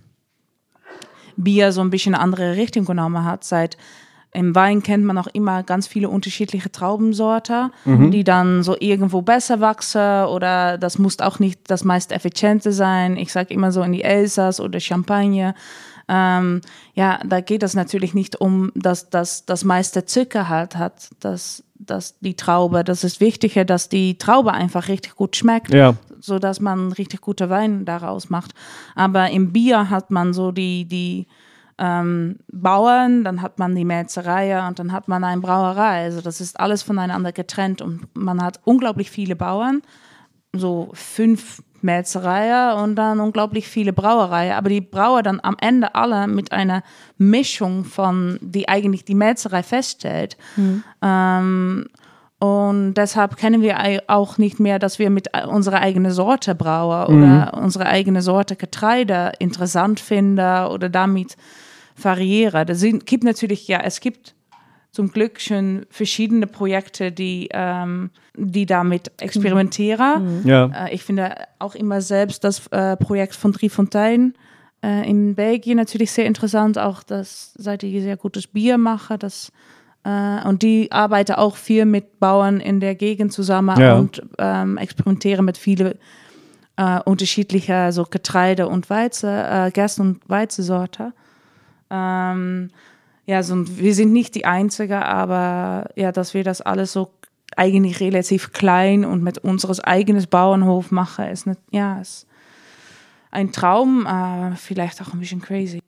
Bier so ein bisschen eine andere Richtung genommen hat. Seit im Wein kennt man auch immer ganz viele unterschiedliche Traubensorten, mhm. die dann so irgendwo besser wachsen oder das muss auch nicht das meist effiziente sein. Ich sage immer so in die Elsass oder Champagne. Ähm, ja, da geht es natürlich nicht um, dass das das meiste Zucker halt hat, dass, dass die Traube, das ist wichtiger, dass die Traube einfach richtig gut schmeckt, ja. so dass man richtig gute Wein daraus macht. Aber im Bier hat man so die, die ähm, Bauern, dann hat man die Melzerei und dann hat man eine Brauerei. Also das ist alles voneinander getrennt und man hat unglaublich viele Bauern, so fünf Melzerei und dann unglaublich viele Brauereien, aber die Brauer dann am Ende alle mit einer Mischung von, die eigentlich die Melzerei feststellt. Mhm. Ähm, und deshalb kennen wir auch nicht mehr, dass wir mit unserer eigenen Sorte Brauer mhm. oder unsere eigene Sorte Getreide interessant finden oder damit variieren. Es gibt natürlich, ja, es gibt zum Glück schon verschiedene Projekte, die, ähm, die damit experimentieren. Ja. Äh, ich finde auch immer selbst das äh, Projekt von Driefontein äh, in Belgien natürlich sehr interessant, auch dass seit die sehr gutes Bier machen. Das, äh, und die arbeiten auch viel mit Bauern in der Gegend zusammen ja. und ähm, experimentieren mit vielen äh, unterschiedlichen so Getreide und Weizen, äh, Gersten- und Weizensorten. Ähm, Ja, so, wir sind nicht die Einzige, aber ja, dass wir das alles so eigentlich relativ klein und mit unseres eigenes Bauernhof machen, ist nicht, ja, ist ein Traum, äh, vielleicht auch ein bisschen crazy.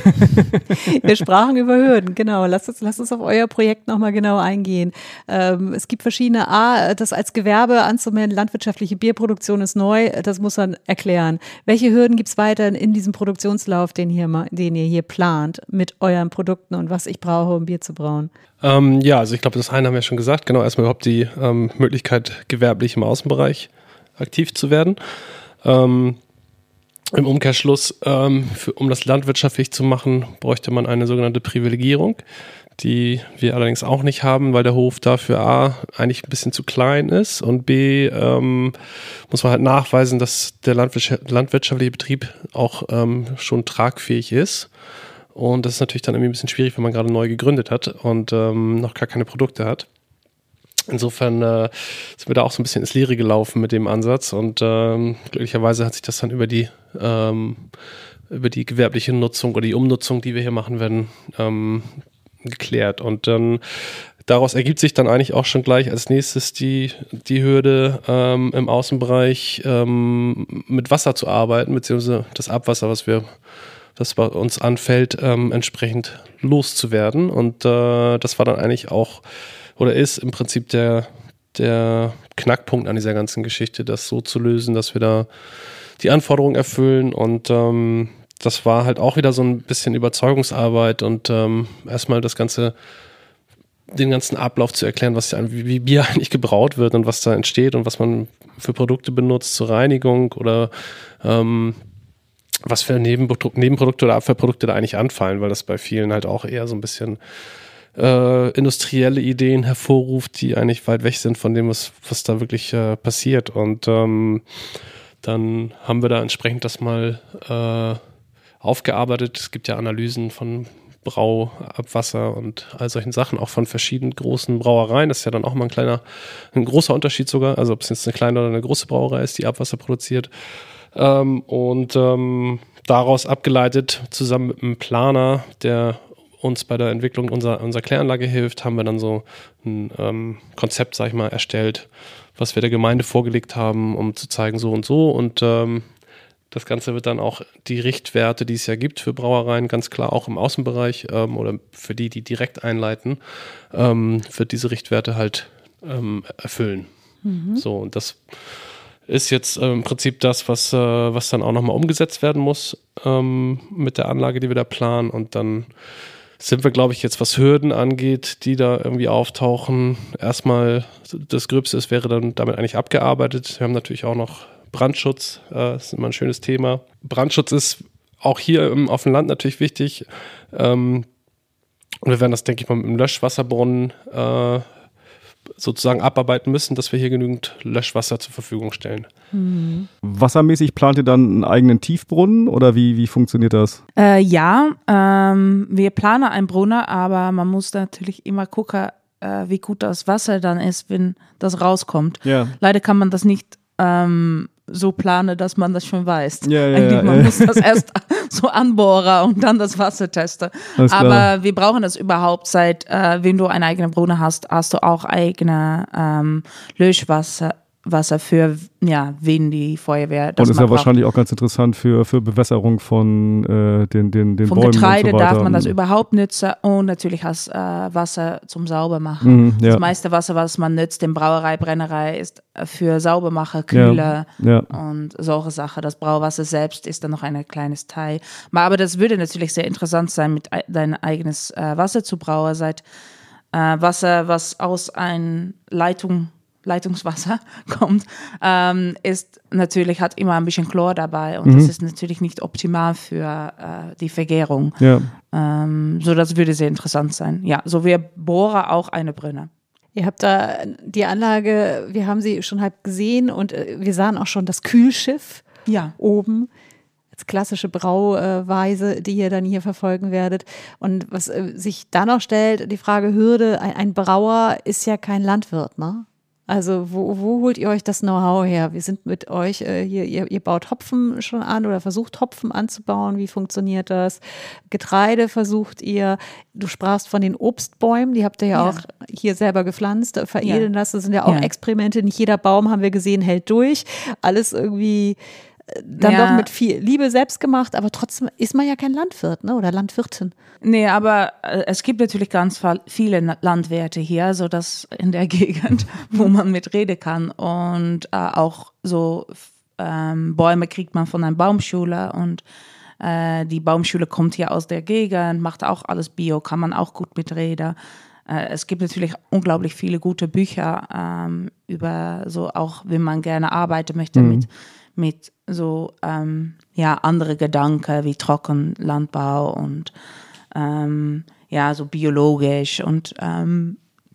Wir sprachen über Hürden, genau. Lasst uns, lasst uns auf euer Projekt nochmal genau eingehen. Ähm, es gibt verschiedene, A, das als Gewerbe anzumelden, landwirtschaftliche Bierproduktion ist neu, das muss man erklären. Welche Hürden gibt es weiterhin in diesem Produktionslauf, den, hier, den ihr hier plant, mit euren Produkten und was ich brauche, um Bier zu brauen? Ähm, ja, also ich glaube, das eine haben wir schon gesagt, genau, erstmal überhaupt die ähm, Möglichkeit, gewerblich im Außenbereich aktiv zu werden. Ähm, Im Umkehrschluss, ähm, für, um das landwirtschaftlich zu machen, bräuchte man eine sogenannte Privilegierung, die wir allerdings auch nicht haben, weil der Hof dafür A, eigentlich ein bisschen zu klein ist und B, ähm, muss man halt nachweisen, dass der landwirtschaft, landwirtschaftliche Betrieb auch ähm, schon tragfähig ist. Und das ist natürlich dann irgendwie ein bisschen schwierig, wenn man gerade neu gegründet hat und ähm, noch gar keine Produkte hat. Insofern äh, sind wir da auch so ein bisschen ins Leere gelaufen mit dem Ansatz und ähm, glücklicherweise hat sich das dann über die ähm, über die gewerbliche Nutzung oder die Umnutzung, die wir hier machen werden, ähm, geklärt. Und dann daraus ergibt sich dann eigentlich auch schon gleich als nächstes die, die Hürde, ähm, im Außenbereich ähm, mit Wasser zu arbeiten, beziehungsweise das Abwasser, was wir das bei uns anfällt, ähm, entsprechend loszuwerden. Und äh, das war dann eigentlich auch oder ist im Prinzip der, der Knackpunkt an dieser ganzen Geschichte, das so zu lösen, dass wir da die Anforderungen erfüllen. Und ähm, das war halt auch wieder so ein bisschen Überzeugungsarbeit und ähm, erstmal das Ganze, den ganzen Ablauf zu erklären, was ja, wie, wie Bier eigentlich gebraut wird und was da entsteht und was man für Produkte benutzt zur Reinigung oder ähm, was für Nebenprodukte, Nebenprodukte oder Abfallprodukte da eigentlich anfallen, weil das bei vielen halt auch eher so ein bisschen Äh, industrielle Ideen hervorruft, die eigentlich weit weg sind von dem, was, was da wirklich äh, passiert. Und ähm, dann haben wir da entsprechend das mal äh, aufgearbeitet. Es gibt ja Analysen von Brauabwasser und all solchen Sachen, auch von verschiedenen großen Brauereien. Das ist ja dann auch mal ein kleiner, ein großer Unterschied sogar, also ob es jetzt eine kleine oder eine große Brauerei ist, die Abwasser produziert. Ähm, und ähm, daraus abgeleitet, zusammen mit einem Planer, der uns bei der Entwicklung unserer, unserer Kläranlage hilft, haben wir dann so ein ähm, Konzept, sag ich mal, erstellt, was wir der Gemeinde vorgelegt haben, um zu zeigen, so und so. Und ähm, das Ganze wird dann auch die Richtwerte, die es ja gibt für Brauereien, ganz klar auch im Außenbereich ähm, oder für die, die direkt einleiten, ähm, wird diese Richtwerte halt ähm, erfüllen. Mhm. So, und das ist jetzt äh, im Prinzip das, was, äh, was dann auch nochmal umgesetzt werden muss ähm, mit der Anlage, die wir da planen. Und dann sind wir, glaube ich, jetzt, was Hürden angeht, die da irgendwie auftauchen. Erstmal, das Gröbste ist, wäre dann damit eigentlich abgearbeitet. Wir haben natürlich auch noch Brandschutz, äh, das ist immer ein schönes Thema. Brandschutz ist auch hier im, auf dem Land natürlich wichtig. Ähm, und wir werden das, denke ich mal, mit dem Löschwasserbrunnen äh, sozusagen abarbeiten müssen, dass wir hier genügend Löschwasser zur Verfügung stellen. Mhm. Wassermäßig plant ihr dann einen eigenen Tiefbrunnen oder wie, wie funktioniert das? Äh, ja, ähm, wir planen einen Brunnen, aber man muss natürlich immer gucken, äh, wie gut das Wasser dann ist, wenn das rauskommt. Ja. Leider kann man das nicht ähm, so planen, dass man das schon weiß. Ja, ja, Eigentlich ja, man ja. muss das erst so anbohren und dann das Wasser testen. Alles klar. Aber wir brauchen das überhaupt seit, äh, wenn du einen eigenen Brunnen hast, hast du auch eigene ähm, Löschwasser Wasser für, ja, wen die Feuerwehr das Und ist mal ja braucht. wahrscheinlich auch ganz interessant für, für Bewässerung von äh, den, den, den Vom Bäumen Getreide und so weiter. darf man das überhaupt nutzen und natürlich hast äh, Wasser zum Saubermachen. Mhm, ja. Das meiste Wasser, was man nutzt in Brauerei, Brennerei, ist für Saubermachen, Kühler Ja, ja. und solche Sachen. Das Brauwasser selbst ist dann noch ein kleines Teil. Aber das würde natürlich sehr interessant sein, mit ei- dein eigenes äh, Wasser zu brauen. Seit äh, Wasser, was aus einer Leitung Leitungswasser kommt, ähm, ist natürlich, hat immer ein bisschen Chlor dabei und Mhm. das ist natürlich nicht optimal für äh, die Vergärung. Ja. Ähm, so, das würde sehr interessant sein. Ja, so wir bohren auch eine Brünne. Ihr habt da die Anlage, wir haben sie schon halb gesehen und äh, wir sahen auch schon das Kühlschiff Ja. oben. Als klassische Brauweise, die ihr dann hier verfolgen werdet. Und was äh, sich dann noch stellt, die Frage Hürde, ein, ein Brauer ist ja kein Landwirt, ne? Also wo, wo holt ihr euch das Know-how her? Wir sind mit euch äh, hier, ihr, ihr baut Hopfen schon an oder versucht Hopfen anzubauen. Wie funktioniert das? Getreide versucht ihr. Du sprachst von den Obstbäumen, die habt ihr ja, Ja. auch hier selber gepflanzt, veredeln Ja. lassen. Das sind ja auch Ja. Experimente. Nicht jeder Baum, haben wir gesehen, hält durch. Alles irgendwie äh, dann Ja. doch mit viel Liebe selbst gemacht, aber trotzdem ist man ja kein Landwirt, ne? Oder Landwirtin. Nee, aber äh, es gibt natürlich ganz fa- viele Na- Landwirte hier, so dass in der Gegend, wo man mit reden kann und äh, auch so f- ähm, Bäume kriegt man von einer Baumschule und äh, die Baumschule kommt hier aus der Gegend, macht auch alles Bio, kann man auch gut mitreden. Äh, es gibt natürlich unglaublich viele gute Bücher ähm, über so auch, wenn man gerne arbeiten möchte Mhm. mit mit so ähm, ja andere Gedanken wie Trockenlandbau und ähm, ja so biologisch und ähm,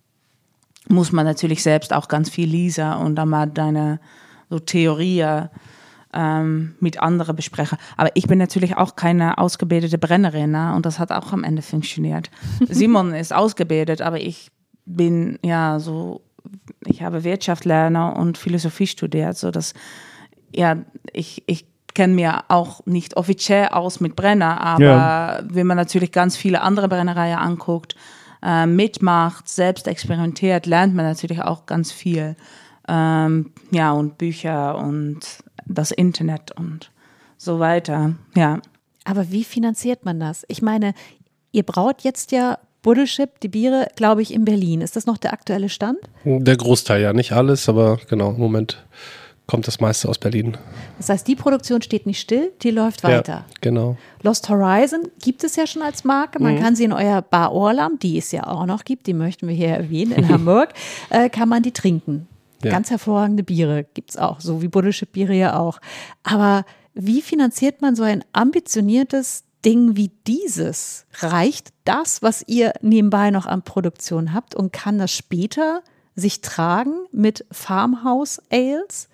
muss man natürlich selbst auch ganz viel lesen und dann mal deine so Theorien ähm, mit anderen besprechen. Aber ich bin natürlich auch keine ausgebildete Brennerin, ne? Und das hat auch am Ende funktioniert. Simon ist ausgebildet, aber ich bin ja so, ich habe Wirtschaft lernen und Philosophie studiert, so dass ja, ich, ich kenne mir auch nicht offiziell aus mit Brenner, aber Ja. wenn man natürlich ganz viele andere Brennereien anguckt, äh, mitmacht, selbst experimentiert, lernt man natürlich auch ganz viel. Ähm, ja, und Bücher und das Internet und so weiter, ja. Aber wie finanziert man das? Ich meine, ihr braut jetzt ja Buddelschip, die Biere, glaube ich, in Berlin. Ist das noch der aktuelle Stand? Der Großteil, ja, nicht alles, aber genau, im Moment kommt das meiste aus Berlin. Das heißt, die Produktion steht nicht still, die läuft weiter. Ja, genau. Lost Horizon gibt es ja schon als Marke. Man Mhm. kann sie in euer Bar Orlam, die es ja auch noch gibt, die möchten wir hier erwähnen, in Hamburg, äh, kann man die trinken. Ja. Ganz hervorragende Biere gibt es auch, so wie Buddelschip-Biere ja auch. Aber wie finanziert man so ein ambitioniertes Ding wie dieses? Reicht das, was ihr nebenbei noch an Produktion habt und kann das später sich tragen mit Farmhouse-Ales?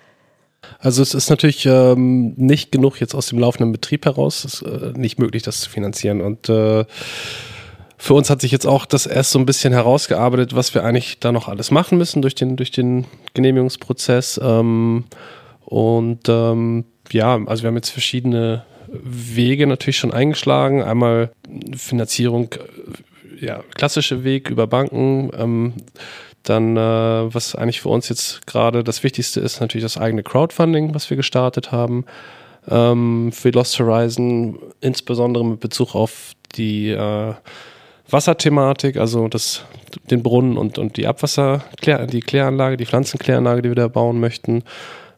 Also es ist natürlich ähm, nicht genug jetzt aus dem laufenden Betrieb heraus. Es ist äh, nicht möglich, das zu finanzieren. Und äh, für uns hat sich jetzt auch das erst so ein bisschen herausgearbeitet, was wir eigentlich da noch alles machen müssen durch den, durch den Genehmigungsprozess. Ähm, und ähm, ja, also wir haben jetzt verschiedene Wege natürlich schon eingeschlagen. Einmal Finanzierung, äh, ja, klassische Weg über Banken. Ähm, Dann, äh, was eigentlich für uns jetzt gerade das Wichtigste ist, natürlich das eigene Crowdfunding, was wir gestartet haben. Ähm, für Lost Horizon, insbesondere mit Bezug auf die äh, Wasserthematik, also das, den Brunnen und, und die Abwasser, die Kläranlage, die Pflanzenkläranlage, die wir da bauen möchten.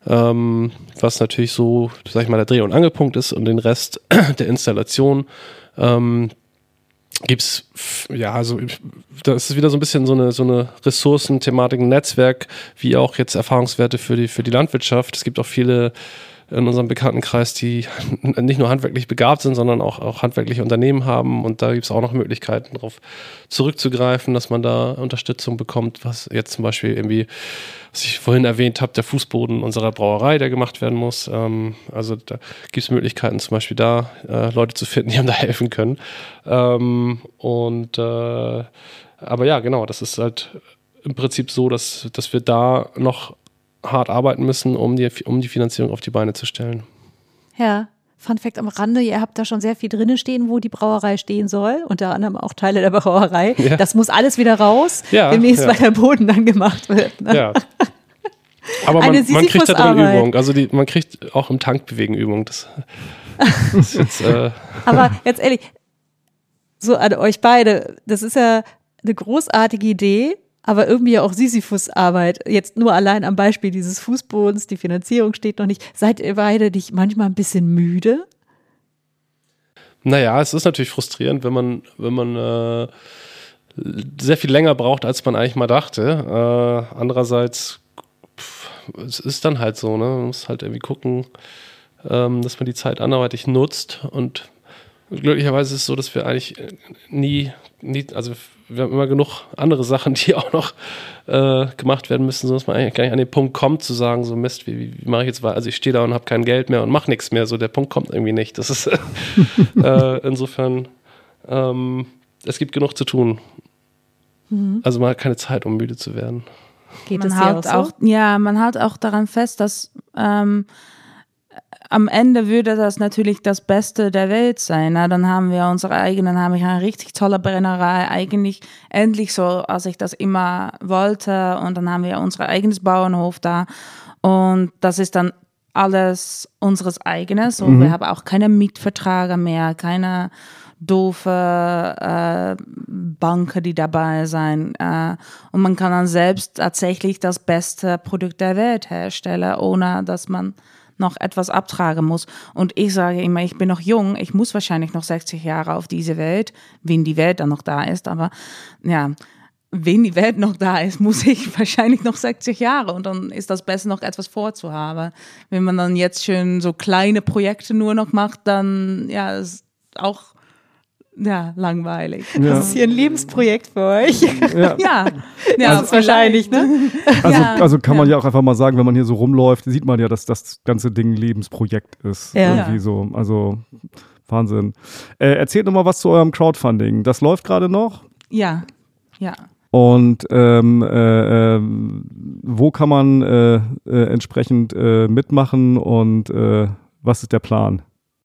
ähm, was natürlich so, sag ich mal, der Dreh- und Angelpunkt ist, und den Rest der Installation ähm, gibt's, ja, also das ist wieder so ein bisschen so eine, so eine Ressourcenthematik, ein Netzwerk, wie auch jetzt Erfahrungswerte für die, für die Landwirtschaft. Es gibt auch viele in unserem Bekanntenkreis, die nicht nur handwerklich begabt sind, sondern auch, auch handwerkliche Unternehmen haben, und da gibt es auch noch Möglichkeiten, darauf zurückzugreifen, dass man da Unterstützung bekommt, was jetzt zum Beispiel irgendwie, was ich vorhin erwähnt habe, der Fußboden unserer Brauerei, der gemacht werden muss. Ähm, also da gibt es Möglichkeiten, zum Beispiel da äh, Leute zu finden, die einem da helfen können. Ähm, und äh, aber ja, genau, das ist halt im Prinzip so, dass, dass wir da noch hart arbeiten müssen, um die, um die Finanzierung auf die Beine zu stellen. Ja, Fun Fact am Rande, ihr habt da schon sehr viel drinne stehen, wo die Brauerei stehen soll, unter anderem auch Teile der Brauerei. Ja. Das muss alles wieder raus, ja, demnächst, ja. weil der Boden dann gemacht wird. Ne? Ja. Aber man, man kriegt da drin Übung, also die, man kriegt auch im Tankbewegen Übung. Das, das ist jetzt, äh Aber jetzt ehrlich, so an euch beide, das ist ja eine großartige Idee, aber irgendwie auch Sisyphus-Arbeit. Jetzt nur allein am Beispiel dieses Fußbodens, die Finanzierung steht noch nicht. Seid ihr beide nicht manchmal ein bisschen müde? Naja, es ist natürlich frustrierend, wenn man, wenn man äh, sehr viel länger braucht, als man eigentlich mal dachte. Äh, andererseits, pff, es ist dann halt so, ne? Man muss halt irgendwie gucken, ähm, dass man die Zeit anderweitig nutzt, und glücklicherweise ist es so, dass wir eigentlich nie, nie, also wir haben immer genug andere Sachen, die auch noch äh, gemacht werden müssen, sodass man eigentlich gar nicht an den Punkt kommt, zu sagen, so Mist, wie, wie mache ich jetzt weiter? Also ich stehe da und habe kein Geld mehr und mache nichts mehr. So, der Punkt kommt irgendwie nicht. Das ist äh, insofern, ähm, es gibt genug zu tun. Mhm. Also man hat keine Zeit, um müde zu werden. Geht man halt auch, so? Ja, man hält auch daran fest, dass ähm, am Ende würde das natürlich das Beste der Welt sein. Na, dann haben wir unsere eigenen, haben wir eine richtig tolle Brennerei, eigentlich endlich so, als ich das immer wollte. Und dann haben wir unser eigenes Bauernhof da. Und das ist dann alles unseres Eigenes. Und mhm. wir haben auch keine Mietverträge mehr, keine doofe äh, Banken, die dabei sein. Äh, und man kann dann selbst tatsächlich das beste Produkt der Welt herstellen, ohne dass man noch etwas abtragen muss. Und ich sage immer, ich bin noch jung, ich muss wahrscheinlich noch sechzig Jahre auf diese Welt, wenn die Welt dann noch da ist, aber ja, wenn die Welt noch da ist, muss ich wahrscheinlich noch sechzig Jahre, und dann ist das besser, noch etwas vorzuhaben. Wenn man dann jetzt schon so kleine Projekte nur noch macht, dann ja, ist auch ja, langweilig. Ja. Das ist hier ein Lebensprojekt für euch. Ja, ja, ja also wahrscheinlich, ne? Also, ja. also kann man ja. ja auch einfach mal sagen, wenn man hier so rumläuft, sieht man ja, dass das ganze Ding ein Lebensprojekt ist. Ja. Irgendwie so. Also Wahnsinn. Äh, erzählt nochmal was zu eurem Crowdfunding. Das läuft gerade noch? Ja, ja. Und ähm, äh, äh, wo kann man äh, äh, entsprechend äh, mitmachen, und äh, was ist der Plan?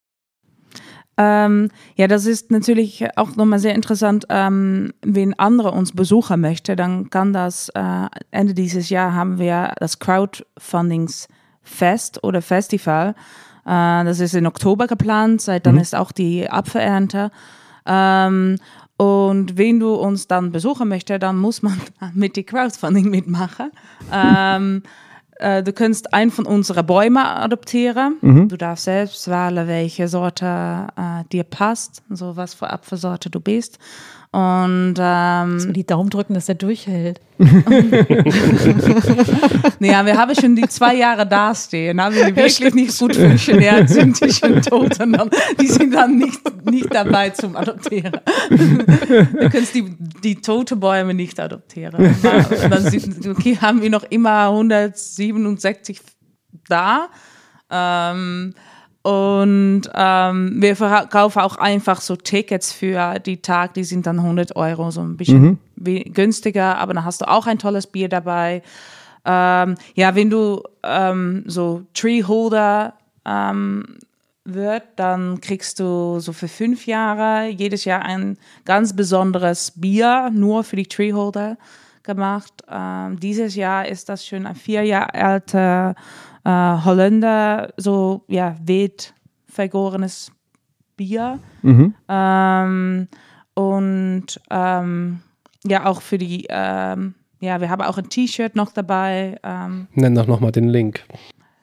Ähm, ja, das ist natürlich auch nochmal sehr interessant, ähm, wenn andere uns besuchen möchte, dann kann das, äh, Ende dieses Jahr haben wir das Crowdfundingsfest oder Festival, äh, das ist in Oktober geplant, seit dann mhm. ist auch die Apfelernte, ähm, und wenn du uns dann besuchen möchtest, dann muss man mit dem Crowdfunding mitmachen. ähm, Du kannst einen von unseren Bäumen adoptieren. Mhm. Du darfst selbst wählen, welche Sorte äh, dir passt, so was für Apfelsorte du bist. Und ähm, so die Daumen drücken, dass er durchhält. Ja, wir haben schon die zwei Jahre dastehen, haben die wirklich nicht gut funktioniert, sind die schon tot, und dann, die sind dann nicht, nicht dabei zum Adoptieren. Du kannst die, die toten Bäume nicht adoptieren. Und dann sind, okay, haben wir noch immer hundertsiebenundsechzig da. Ähm, Und ähm, wir verkaufen auch einfach so Tickets für die Tag, die sind dann hundert Euro, so ein bisschen mhm. günstiger, aber dann hast du auch ein tolles Bier dabei. Ähm, ja, wenn du ähm, so Treeholder ähm, wird, dann kriegst du so für fünf Jahre jedes Jahr ein ganz besonderes Bier, nur für die Treeholder gemacht. Ähm, dieses Jahr ist das schon ein vier Jahre alter Uh, Holländer, so ja, wild vergorenes Bier. Mhm. Ähm, und ähm, ja, auch für die, ähm, ja, wir haben auch ein T-Shirt noch dabei. Ähm, Nenn doch nochmal den Link.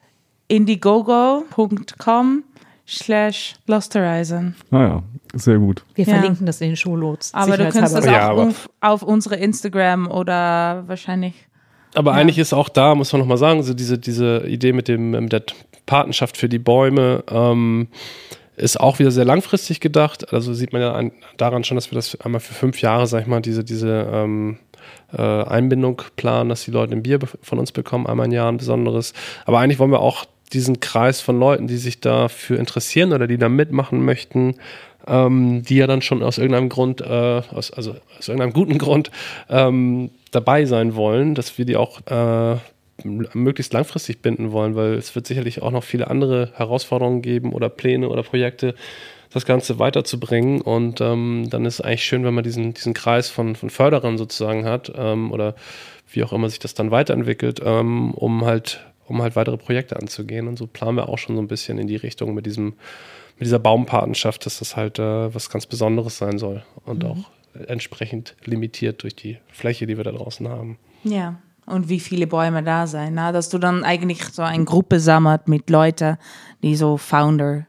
indiegogo punkt com slash Lost Horizon. Naja, sehr gut. Wir Ja. verlinken das in den Shownotes. Aber du kannst das auch Ja, aber- auf, auf unsere Instagram oder wahrscheinlich. Aber Ja. eigentlich ist auch da, muss man nochmal sagen, so diese, diese Idee mit dem mit der Patenschaft für die Bäume ähm, ist auch wieder sehr langfristig gedacht. Also sieht man ja an, daran schon, dass wir das einmal für fünf Jahre, sag ich mal, diese, diese ähm, äh, Einbindung planen, dass die Leute ein Bier be- von uns bekommen, einmal im Jahr ein besonderes. Aber eigentlich wollen wir auch diesen Kreis von Leuten, die sich dafür interessieren oder die da mitmachen möchten, ähm, die ja dann schon aus irgendeinem Grund, äh, aus, also aus irgendeinem guten Grund ähm, dabei sein wollen, dass wir die auch äh, möglichst langfristig binden wollen, weil es wird sicherlich auch noch viele andere Herausforderungen geben oder Pläne oder Projekte, das Ganze weiterzubringen. Und ähm, dann ist es eigentlich schön, wenn man diesen, diesen Kreis von, von Förderern sozusagen hat ähm, oder wie auch immer sich das dann weiterentwickelt, ähm, um halt um halt weitere Projekte anzugehen. Und so planen wir auch schon so ein bisschen in die Richtung mit diesem, mit dieser Baumpatenschaft, dass das halt äh, was ganz Besonderes sein soll und Mhm. auch entsprechend limitiert durch die Fläche, die wir da draußen haben. Ja. Und wie viele Bäume da sein, na? Dass du dann eigentlich so eine Gruppe sammelt mit Leuten, die so Founder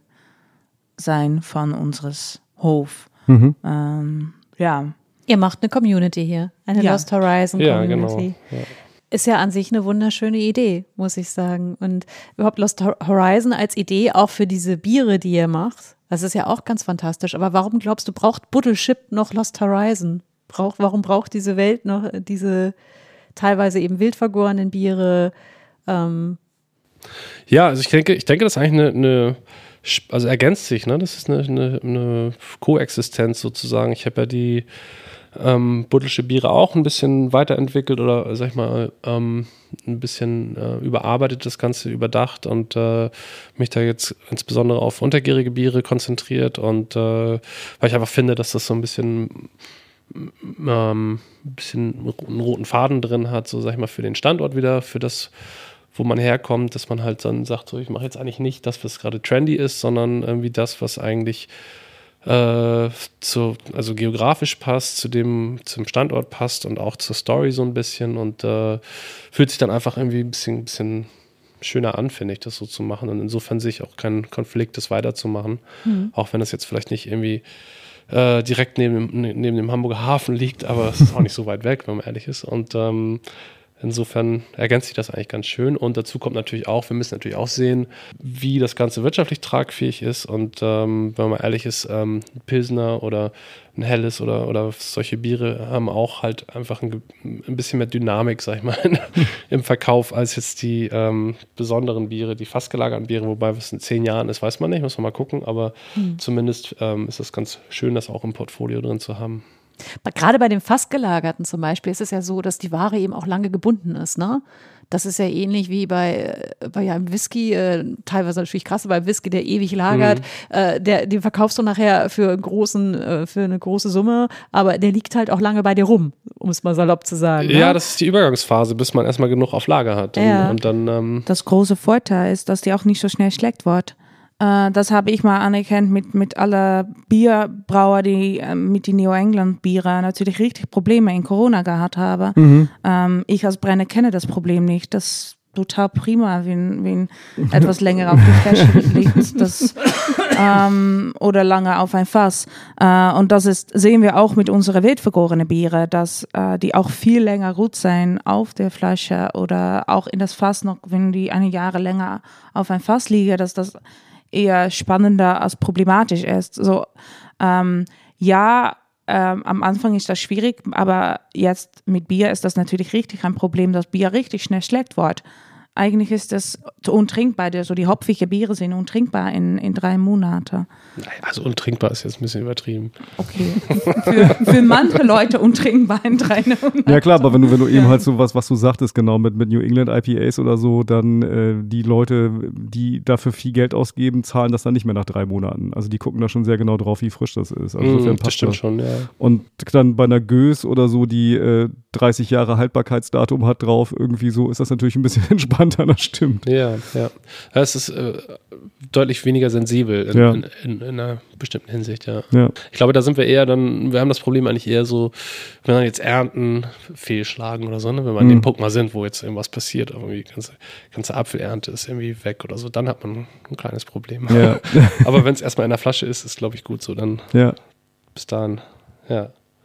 sein von unseres Hof. Mhm. Ähm, ja. Ihr macht eine Community hier, eine Ja. Lost Horizon Ja, Community. genau. Ja. Ist ja an sich eine wunderschöne Idee, muss ich sagen. Und überhaupt Lost Horizon als Idee auch für diese Biere, die ihr macht, das ist ja auch ganz fantastisch. Aber warum glaubst du, braucht Buttleship noch Lost Horizon? Braucht, warum braucht diese Welt noch diese teilweise eben wild vergorenen Biere? Ähm, Ja, also ich denke, ich denke, das ist eigentlich eine, eine also ergänzt sich, ne? Das ist eine, eine, eine Koexistenz sozusagen. Ich habe ja die ähm, Buddelsche Biere auch ein bisschen weiterentwickelt oder, sag ich mal, ähm, ein bisschen äh, überarbeitet, das Ganze überdacht und äh, mich da jetzt insbesondere auf untergärige Biere konzentriert und äh, weil ich einfach finde, dass das so ein bisschen ähm, ein bisschen einen roten Faden drin hat, so sag ich mal, für den Standort wieder, für das, wo man herkommt, dass man halt dann sagt, so, ich mache jetzt eigentlich nicht das, was gerade trendy ist, sondern irgendwie das, was eigentlich äh, zu, also geografisch passt, zu dem, zum Standort passt und auch zur Story so ein bisschen und äh, fühlt sich dann einfach irgendwie ein bisschen, bisschen schöner an, finde ich, das so zu machen. Und insofern sehe ich auch keinen Konflikt, das weiterzumachen, mhm. auch wenn das jetzt vielleicht nicht irgendwie äh, direkt neben, neben dem Hamburger Hafen liegt, aber es ist auch nicht so weit weg, wenn man ehrlich ist. Und ähm, insofern ergänzt sich das eigentlich ganz schön. Und dazu kommt natürlich auch, wir müssen natürlich auch sehen, wie das Ganze wirtschaftlich tragfähig ist. Und ähm, wenn man ehrlich ist, ähm, ein Pilsner oder ein Helles oder, oder solche Biere haben auch halt einfach ein, ein bisschen mehr Dynamik, sag ich mal, im Verkauf als jetzt die ähm, besonderen Biere, die fast gelagerten Biere, wobei was in zehn Jahren ist, weiß man nicht, muss man mal gucken. Aber mhm. zumindest ähm, ist es ganz schön, das auch im Portfolio drin zu haben. Gerade bei den Fassgelagerten zum Beispiel ist es ja so, dass die Ware eben auch lange gebunden ist, ne? Das ist ja ähnlich wie bei, bei ja, einem Whisky, äh, teilweise natürlich krass, bei Whisky, der ewig lagert, mhm. äh, der, den verkaufst du nachher für, einen großen, äh, für eine große Summe, aber der liegt halt auch lange bei dir rum, um es mal salopp zu sagen. Ja, ne? das ist die Übergangsphase, bis man erstmal genug auf Lager hat. Ja. Und, und dann, ähm das große Vorteil ist, dass die auch nicht so schnell schlecht wird. Das habe ich mal anerkannt mit, mit aller Bierbrauer, die äh, mit den New England Biere natürlich richtig Probleme in Corona gehabt haben. Mhm. Ähm, ich als Brenner kenne das Problem nicht. Das ist total prima, wenn, wenn etwas länger auf die Flasche liegt das, ähm, oder lange auf ein Fass. Äh, und das ist, sehen wir auch mit unseren wildvergorenen Biere, dass äh, die auch viel länger gut sein auf der Flasche oder auch in das Fass noch, wenn die eine Jahre länger auf ein Fass liegen, dass das eher spannender als problematisch ist. So, ähm, ja, ähm, am Anfang ist das schwierig, aber jetzt mit Bier ist das natürlich richtig ein Problem, dass Bier richtig schnell schlecht wird. Eigentlich ist das untrinkbar, so die hopfige Biere sind untrinkbar in, in drei Monaten. Also untrinkbar ist jetzt ein bisschen übertrieben. Okay, für, für manche Leute untrinkbar in drei Monaten. Ja klar, aber wenn du, wenn du eben halt so was, was du sagtest, genau, mit, mit New England I P As oder so, dann äh, die Leute, die dafür viel Geld ausgeben, zahlen das dann nicht mehr nach drei Monaten. Also die gucken da schon sehr genau drauf, wie frisch das ist. Also mm, das stimmt das. schon, ja. Und dann bei einer Gös oder so, die äh, dreißig Jahre Haltbarkeitsdatum hat drauf, irgendwie so, ist das natürlich ein bisschen entspannter. entspannter, das stimmt. Ja, ja. Es ist äh, deutlich weniger sensibel in, Ja. in, in, in einer bestimmten Hinsicht, ja. Ja. Ich glaube, da sind wir eher dann, wir haben das Problem eigentlich eher so, wenn wir jetzt Ernten fehlschlagen oder so, ne? Wenn wir an Mhm. dem Punkt mal sind, wo jetzt irgendwas passiert, irgendwie ganze, ganze Apfelernte ist irgendwie weg oder so, dann hat man ein kleines Problem. Ja. Aber wenn es erstmal in der Flasche ist, ist glaube ich gut so, dann Ja. bis dahin, ja.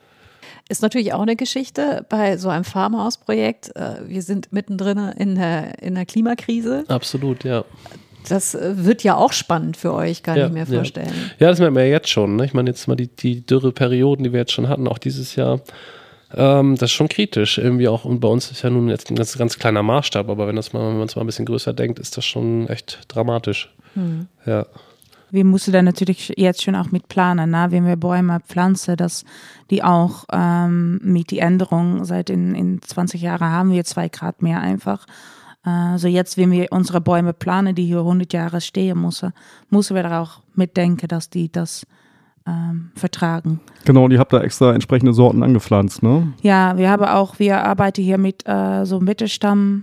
Ist natürlich auch eine Geschichte bei so einem Farmhaus-Projekt. Äh, Wir sind mittendrin in der, in der Klimakrise. Absolut, ja. Das äh, wird ja auch spannend für euch, kann Ja, ich mir ja. vorstellen. Ja, das merken wir ja jetzt schon. Ne? Ich meine, jetzt mal die, die Dürreperioden, die wir jetzt schon hatten, auch dieses Jahr, ähm, das ist schon kritisch. Irgendwie auch, und bei uns ist ja nun jetzt ein ganz, ganz kleiner Maßstab, aber wenn das mal, wenn man es mal ein bisschen größer denkt, ist das schon echt dramatisch. Hm. Ja. Wir müssen da natürlich jetzt schon auch mit planen, ne? Wenn wir Bäume pflanzen, dass die auch ähm, mit die Änderung seit in, in zwanzig Jahren haben wir zwei Grad mehr einfach. Äh, so jetzt, wenn wir unsere Bäume planen, die hier hundert Jahre stehen müssen, müssen wir da auch mitdenken, dass die das ähm, vertragen. Genau, und ihr habt da extra entsprechende Sorten angepflanzt, ne? Ja, wir haben auch, wir arbeiten hier mit äh, so Mittelstamm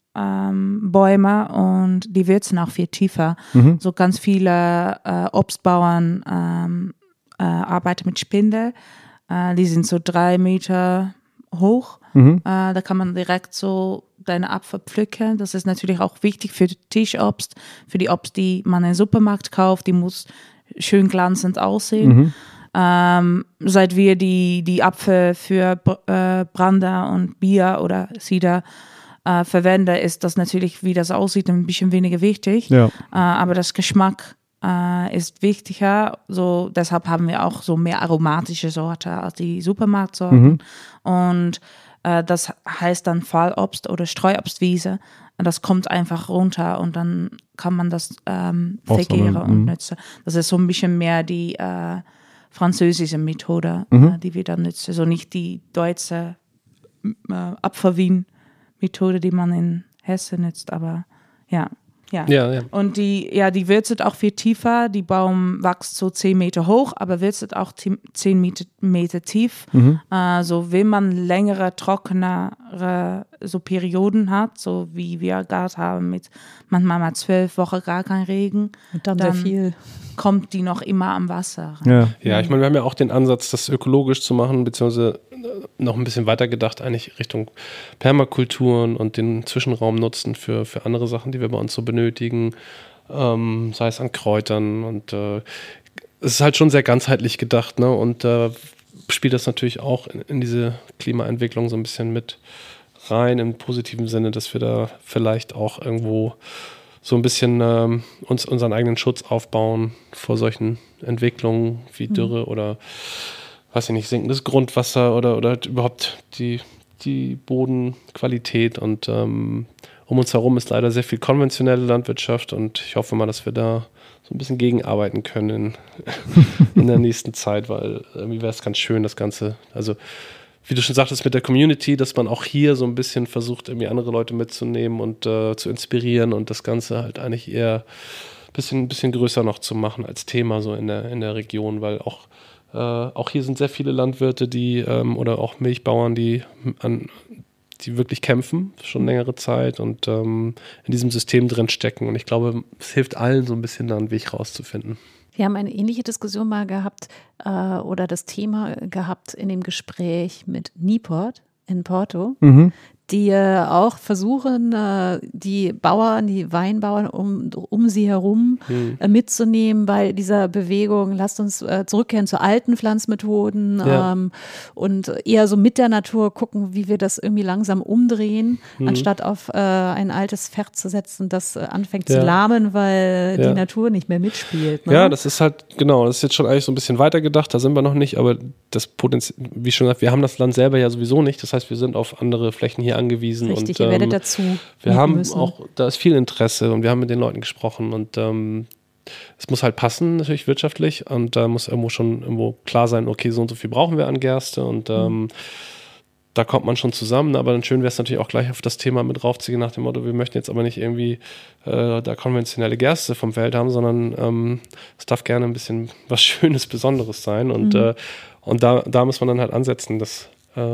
ähm, Bäume und die würzen auch viel tiefer. Mhm. So ganz viele äh, Obstbauern ähm, äh, arbeiten mit Spindel. Äh, die sind so drei Meter hoch. Mhm. Äh, da kann man direkt so deine Apfel pflücken. Das ist natürlich auch wichtig für Tischobst, für die Obst, die man im Supermarkt kauft. Die muss schön glanzend aussehen. Mhm. Ähm, seit wir die, die Apfel für äh, Brander und Bier oder Cider äh, verwenden, ist das natürlich, wie das aussieht, ein bisschen weniger wichtig. Ja. Äh, aber das Geschmack äh, ist wichtiger. So, deshalb haben wir auch so mehr aromatische Sorten als die Supermarktsorten. Mhm. Und äh, das heißt dann Fallobst oder Streuobstwiese. Und das kommt einfach runter und dann kann man das ähm, vergehren und Mhm. nutzen. Das ist so ein bisschen mehr die äh, französische Methode, Mhm. äh, die wir dann nutzen. So nicht die deutsche äh, Apfelwein-Methode, die man in Hessen nutzt, aber ja. Ja. Ja, ja. Und die, ja, die würzet auch viel tiefer. Die Baum wächst so zehn Meter hoch, aber würzet auch zehn Meter, Meter tief. Mhm. Äh, so, wenn man längere, trockenere so Perioden hat, so wie wir gerade haben, mit manchmal mal zwölf Wochen gar kein Regen, Und dann, Dann- sehr viel. kommt die noch immer am Wasser. Ja. Ja, ich meine, wir haben ja auch den Ansatz, das ökologisch zu machen, beziehungsweise noch ein bisschen weiter gedacht, eigentlich Richtung Permakulturen und den Zwischenraum nutzen für, für andere Sachen, die wir bei uns so benötigen, ähm, sei es an Kräutern und äh, es ist halt schon sehr ganzheitlich gedacht, ne? Und äh, spielt das natürlich auch in, in diese Klimaentwicklung so ein bisschen mit rein, im positiven Sinne, dass wir da vielleicht auch irgendwo so ein bisschen ähm, uns unseren eigenen Schutz aufbauen vor solchen Entwicklungen wie Dürre oder, weiß ich nicht, sinkendes Grundwasser oder, oder halt überhaupt die, die Bodenqualität. Und ähm, um uns herum ist leider sehr viel konventionelle Landwirtschaft und ich hoffe mal, dass wir da so ein bisschen gegenarbeiten können in, in der nächsten Zeit, weil irgendwie wäre es ganz schön, das Ganze, also wie du schon sagtest, mit der Community, dass man auch hier so ein bisschen versucht, irgendwie andere Leute mitzunehmen und äh, zu inspirieren und das Ganze halt eigentlich eher ein bisschen, bisschen größer noch zu machen als Thema so in der, in der Region, weil auch, äh, auch hier sind sehr viele Landwirte, die ähm, oder auch Milchbauern, die an die wirklich kämpfen, schon längere Zeit und ähm, in diesem System drin stecken. Und ich glaube, es hilft allen so ein bisschen da einen Weg rauszufinden. Wir haben eine ähnliche Diskussion mal gehabt äh, oder das Thema gehabt in dem Gespräch mit Niport in Porto, Mhm. die äh, auch versuchen, äh, die Bauern, die Weinbauern um, um sie herum Hm. äh, mitzunehmen bei dieser Bewegung. Lasst uns äh, zurückkehren zu alten Pflanzmethoden Ja. ähm, und eher so mit der Natur gucken, wie wir das irgendwie langsam umdrehen, Mhm. anstatt auf äh, ein altes Pferd zu setzen, das äh, anfängt Ja. zu lahmen, weil Ja. die Natur nicht mehr mitspielt. Ne? Ja, das ist halt, genau, das ist jetzt schon eigentlich so ein bisschen weiter gedacht, da sind wir noch nicht, aber das Potenzial, wie schon gesagt, wir haben das Land selber ja sowieso nicht, das heißt, wir sind auf andere Flächen hier angewiesen. Richtig, und, ihr werdet ähm, dazu. wir mieten haben müssen. auch, da ist viel Interesse und wir haben mit den Leuten gesprochen und ähm, es muss halt passen, natürlich wirtschaftlich und da muss irgendwo schon irgendwo klar sein, okay, so und so viel brauchen wir an Gerste und ähm, Mhm. da kommt man schon zusammen, aber dann schön wäre es natürlich auch gleich auf das Thema mit raufziehen nach dem Motto, wir möchten jetzt aber nicht irgendwie äh, da konventionelle Gerste vom Feld haben, sondern ähm, es darf gerne ein bisschen was Schönes, Besonderes sein und, Mhm. äh, und da, da muss man dann halt ansetzen, dass, äh,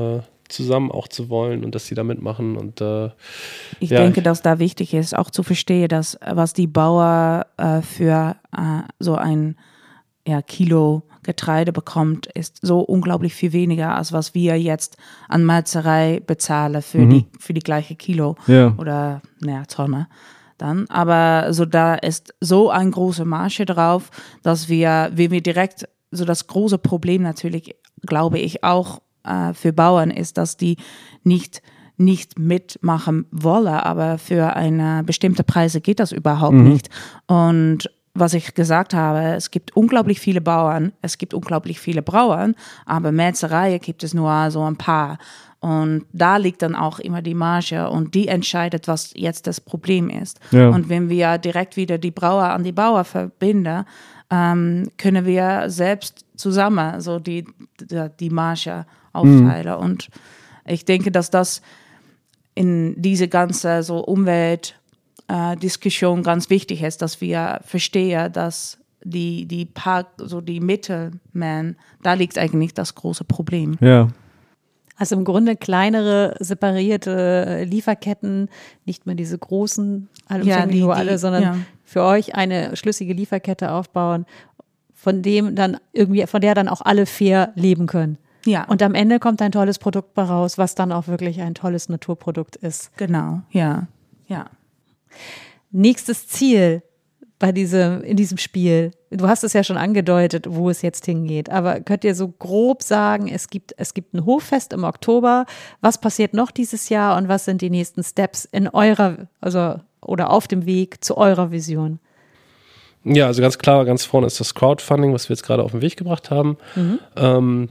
zusammen auch zu wollen und dass sie da mitmachen. Und, äh, ich ja, denke, dass da wichtig ist, auch zu verstehen, dass was die Bauer äh, für äh, so ein ja, Kilo Getreide bekommt, ist so unglaublich viel weniger, als was wir jetzt an Malzerei bezahlen für, Mhm. die, für die gleiche Kilo Ja. oder naja, Tonne. Dann. Aber so da ist so eine große Marge drauf, dass wir, wenn wir direkt, so das große Problem natürlich, glaube ich, auch äh, für Bauern ist, dass die nicht nicht mitmachen wollen, aber für eine bestimmte Preise geht das überhaupt Mhm. nicht. Und was ich gesagt habe, es gibt unglaublich viele Bauern, es gibt unglaublich viele Brauern, aber Melzerei gibt es nur so ein paar. Und da liegt dann auch immer die Marge und die entscheidet, was jetzt das Problem ist. Ja. Und wenn wir direkt wieder die Brauer an die Bauer verbinden, ähm, können wir selbst zusammen so die, die, die Marge aufteilen. Mhm. Und ich denke, dass das in diese ganze so Umwelt Äh, Diskussion ganz wichtig ist, dass wir verstehen, dass die, die Park, so die Mittelmen, da liegt eigentlich das große Problem. Ja. Also im Grunde kleinere, separierte Lieferketten, nicht mehr diese großen, allumfänglich Ja, nur die- alle, sondern ja. für euch eine schlüssige Lieferkette aufbauen, von dem dann irgendwie, von der dann auch alle fair leben können. Ja, Und am Ende kommt ein tolles Produkt bei raus, was dann auch wirklich ein tolles Naturprodukt ist. genau, ja, ja. Nächstes Ziel bei diesem, in diesem Spiel. Du hast es ja schon angedeutet, wo es jetzt hingeht. Aber könnt ihr so grob sagen, es gibt, es gibt ein Hoffest im Oktober. Was passiert noch dieses Jahr und was sind die nächsten Steps in eurer, also, oder auf dem Weg zu eurer Vision? Ja, also ganz klar, ganz vorne ist das Crowdfunding, was wir jetzt gerade auf den Weg gebracht haben. Mhm. Ähm,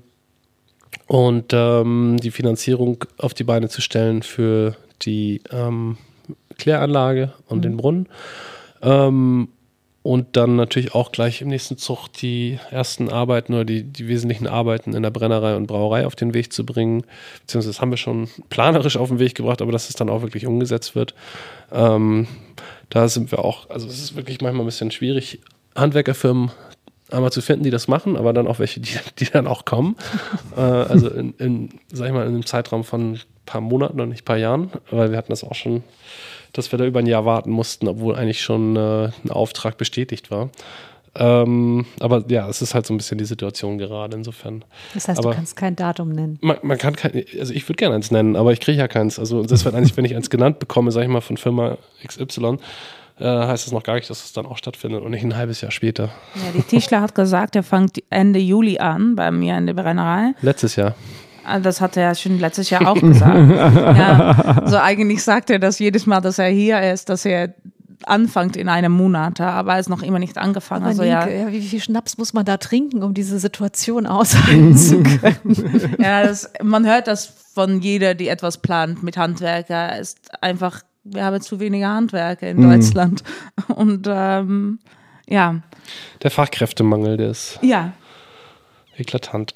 und ähm, die Finanzierung auf die Beine zu stellen für die ähm, Kläranlage und mhm. den Brunnen. Ähm, und dann natürlich auch gleich im nächsten Zug die ersten Arbeiten oder die, die wesentlichen Arbeiten in der Brennerei und Brauerei auf den Weg zu bringen. Beziehungsweise das haben wir schon planerisch auf den Weg gebracht, aber dass es dann auch wirklich umgesetzt wird. Ähm, da sind wir auch, also es ist wirklich manchmal ein bisschen schwierig, Handwerkerfirmen einmal zu finden, die das machen, aber dann auch welche, die, die dann auch kommen. äh, also in, in, sag ich mal, in einem Zeitraum von ein paar Monaten und nicht ein paar Jahren, weil wir hatten das auch schon, dass wir da über ein Jahr warten mussten, obwohl eigentlich schon äh, ein Auftrag bestätigt war. Ähm, aber ja, es ist halt so ein bisschen die Situation gerade insofern. Das heißt, aber du kannst kein Datum nennen. Man, man kann kein, also ich würde gerne eins nennen, aber ich kriege ja keins. Also das wird eigentlich, wenn ich eins genannt bekomme, sage ich mal von Firma X Y, äh, heißt es noch gar nicht, dass es dann auch stattfindet und nicht ein halbes Jahr später. Ja, die Tischler hat gesagt, er fängt Ende Juli an bei mir in der Brennerei. Letztes Jahr. Das hat er schon letztes Jahr auch gesagt. Ja, so eigentlich sagt er das jedes Mal, dass er hier ist, dass er anfängt in einem Monat, aber er ist noch immer nicht angefangen. Aber Also, Nienke, ja. ja, wie viel Schnaps muss man da trinken, um diese Situation aushalten zu können? Ja, das, man hört das von jeder, die etwas plant mit Handwerker. Ist einfach, wir haben zu wenige Handwerker in Mhm. Deutschland. Und ähm, ja. Der Fachkräftemangel, der ist Ja. eklatant.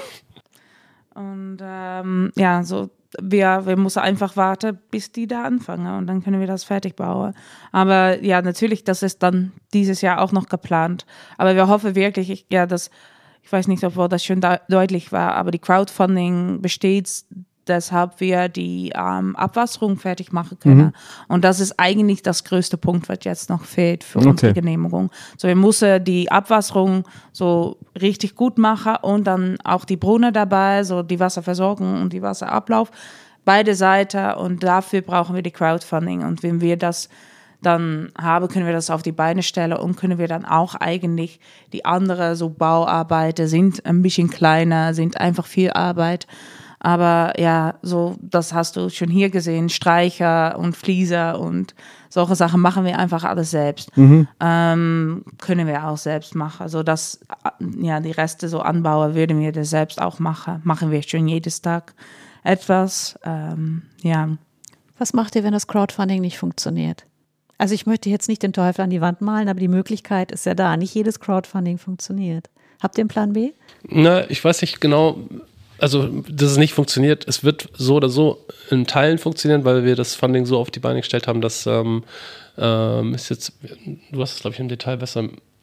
Und ähm, ja, so wir, wir müssen einfach warten, bis die da anfangen und dann können wir das fertig bauen. Aber ja, natürlich, das ist dann dieses Jahr auch noch geplant. Aber wir hoffen wirklich, ich, ja, dass, ich weiß nicht, ob das schon de- deutlich war, aber die Crowdfunding besteht, deshalb wir die ähm, Abwasserung fertig machen können. Mhm. Und das ist eigentlich das größte Punkt, was jetzt noch fehlt für Okay. unsere Genehmigung. So, wir müssen die Abwasserung so richtig gut machen und dann auch die Brunnen dabei, so die Wasserversorgung und die Wasserablauf, beide Seiten. Und dafür brauchen wir die Crowdfunding. Und wenn wir das dann haben, können wir das auf die Beine stellen und können wir dann auch eigentlich die anderen so Bauarbeiten sind ein bisschen kleiner, sind einfach viel Arbeit. Aber ja, so, das hast du schon hier gesehen, Streicher und Flieser und solche Sachen machen wir einfach alles selbst. Mhm. Ähm, können wir auch selbst machen. Also das, ja, die Reste so anbauen, würden wir das selbst auch machen. Machen wir schon jedes Tag etwas, ähm, ja. Was macht ihr, wenn das Crowdfunding nicht funktioniert? Also ich möchte jetzt nicht den Teufel an die Wand malen, aber die Möglichkeit ist ja da. Nicht jedes Crowdfunding funktioniert. Habt ihr einen Plan B? Na, ich weiß nicht genau, also dass es nicht funktioniert. Es wird so oder so in Teilen funktionieren, weil wir das Funding so auf die Beine gestellt haben, dass ähm, ähm, ist jetzt, du hast es glaube ich im Detail besser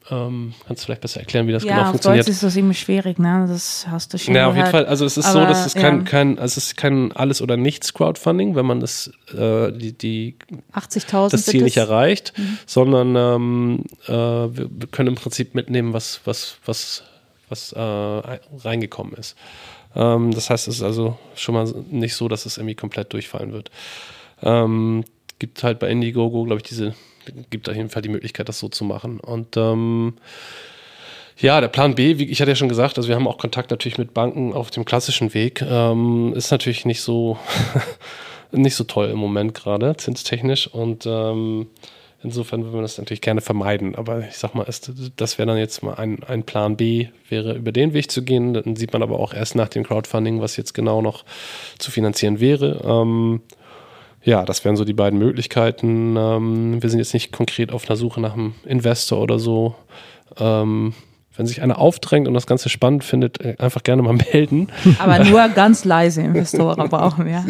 Ähm, kannst du vielleicht besser erklären, wie das ja, genau auf funktioniert? Deutsch ist das immer schwierig, ne? Das hast du schon Ja, gehört. auf jeden Fall. Also es ist Aber, so, dass es kein, ja. kein, also es ist kein Alles- oder Nichts-Crowdfunding, wenn man das, äh, die, die, achtzigtausend das Ziel sind nicht es. erreicht, Mhm. sondern ähm, äh, wir, wir können im Prinzip mitnehmen, was, was, was, was äh, reingekommen ist. Ähm, das heißt, es ist also schon mal nicht so, dass es irgendwie komplett durchfallen wird. Ähm, gibt halt bei Indiegogo, glaube ich, diese, gibt auf jeden Fall die Möglichkeit, das so zu machen. Und ähm, ja, der Plan B, wie ich hatte ja schon gesagt, also wir haben auch Kontakt natürlich mit Banken auf dem klassischen Weg, ähm, ist natürlich nicht so nicht so toll im Moment gerade, zinstechnisch, und ähm, insofern würden wir das natürlich gerne vermeiden, aber ich sag mal, ist, das wäre dann jetzt mal ein, ein Plan B, wäre über den Weg zu gehen, dann sieht man aber auch erst nach dem Crowdfunding, was jetzt genau noch zu finanzieren wäre. Ähm, ja, das wären so die beiden Möglichkeiten. Ähm, wir sind jetzt nicht konkret auf einer Suche nach einem Investor oder so. Ähm, Wenn sich einer aufdrängt und das Ganze spannend findet, einfach gerne mal melden. Aber nur ganz leise Investoren brauchen wir.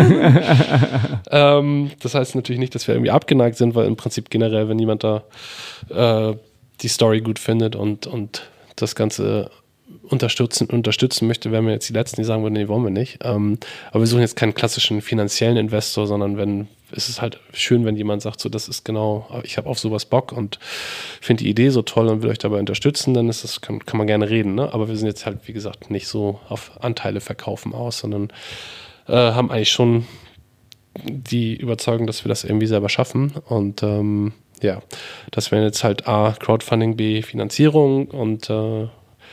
ähm, das heißt natürlich nicht, dass wir irgendwie abgeneigt sind, weil im Prinzip generell, wenn jemand da äh, die Story gut findet und, und das Ganze unterstützen, unterstützen möchte, wären wir jetzt die Letzten, die sagen würden, nee, wollen wir nicht. Ähm, aber wir suchen jetzt keinen klassischen finanziellen Investor, sondern wenn es ist halt schön, wenn jemand sagt, so, das ist genau, ich habe auf sowas Bock und finde die Idee so toll und will euch dabei unterstützen, dann ist das, kann, kann man gerne reden, ne? Aber wir sind jetzt halt, wie gesagt, nicht so auf Anteile verkaufen aus, sondern äh, haben eigentlich schon die Überzeugung, dass wir das irgendwie selber schaffen. Und ähm, ja, das wären jetzt halt A, Crowdfunding, B, Finanzierung, und äh,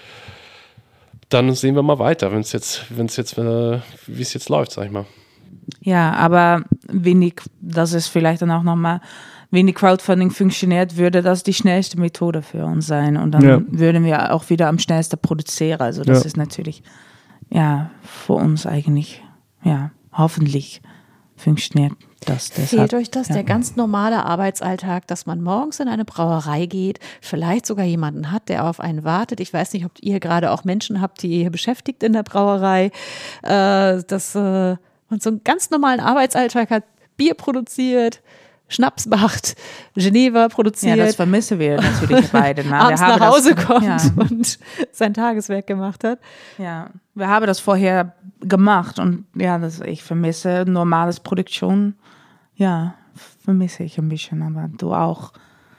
dann sehen wir mal weiter, wenn es jetzt, wenn es jetzt, äh, wie es jetzt läuft, sag ich mal. Ja, aber wenig, das ist vielleicht dann auch nochmal, wenn die Crowdfunding funktioniert, würde das die schnellste Methode für uns sein. Und dann Ja. würden wir auch wieder am schnellsten produzieren. Also das Ja. ist natürlich, ja, für uns eigentlich, ja, hoffentlich funktioniert das deshalb. Fehlt euch das, ja. der ganz normale Arbeitsalltag, dass man morgens in eine Brauerei geht, vielleicht sogar jemanden hat, der auf einen wartet. Ich weiß nicht, ob ihr gerade auch Menschen habt, die ihr beschäftigt in der Brauerei, äh, dass äh, man so einen ganz normalen Arbeitsalltag hat, Bier produziert, Schnaps macht, Geneva produziert. Ja, das vermissen wir natürlich beide. Ne? abends wir haben nach Hause das, kommt ja. und sein Tageswerk gemacht hat. Ja, wir haben das vorher gemacht und ja, das, ich vermisse normales Produktion. Ja, vermisse ich ein bisschen, aber du auch.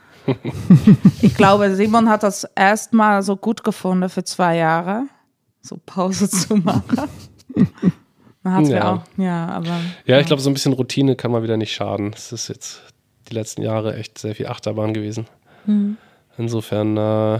Ich glaube, Simon hat das erstmal so gut gefunden für zwei Jahre, so Pause zu machen. Man hat Ja. ja auch, ja, aber. Ja, ich glaube, so ein bisschen Routine kann mal wieder nicht schaden. Es ist jetzt die letzten Jahre echt sehr viel Achterbahn gewesen. Mhm. Insofern äh,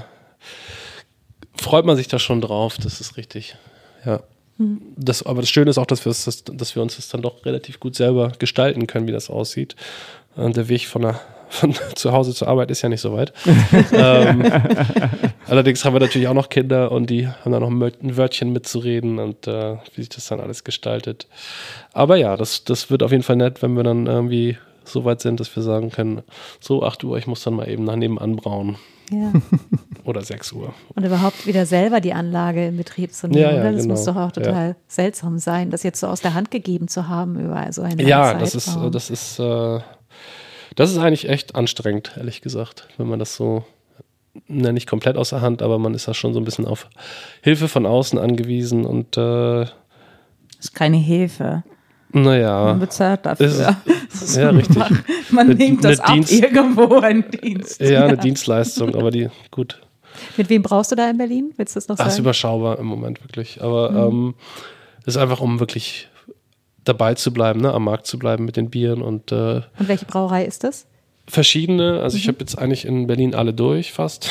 freut man sich da schon drauf, das ist richtig. Ja. Mhm. Das, aber das Schöne ist auch, dass wir, das, dass wir uns das dann doch relativ gut selber gestalten können, wie das aussieht. Und der Weg von, der, von zu Hause zur Arbeit ist ja nicht so weit. ähm, allerdings haben wir natürlich auch noch Kinder und die haben da noch ein Wörtchen mitzureden und äh, wie sich das dann alles gestaltet. Aber ja, das, das wird auf jeden Fall nett, wenn wir dann irgendwie so weit sind, dass wir sagen können, so acht Uhr, ich muss dann mal eben nach nebenan brauen. Ja. Oder sechs Uhr. Und überhaupt wieder selber die Anlage in Betrieb zu nehmen. Ja, ja, oder? Das genau. muss doch auch total Ja. seltsam sein, das jetzt so aus der Hand gegeben zu haben über so eine Ja, Zeit. das ist, das ist, äh, das ist eigentlich echt anstrengend, ehrlich gesagt, wenn man das so, ne, nicht komplett aus der Hand, aber man ist da schon so ein bisschen auf Hilfe von außen angewiesen und äh, Das ist keine Hilfe. naja. Man bezahlt dafür. Ist, ja, richtig. Man Eine- nimmt das eine ab Dienst- irgendwo, ein Dienst. Ja, eine Dienstleistung, aber die, gut. Mit wem brauchst du da in Berlin? Willst du das noch Das ist sagen? überschaubar im Moment wirklich. Aber ähm, ist einfach, um wirklich dabei zu bleiben, ne, am Markt zu bleiben mit den Bieren und äh, Und welche Brauerei ist das? verschiedene. Also ich habe jetzt eigentlich in Berlin alle durch, fast.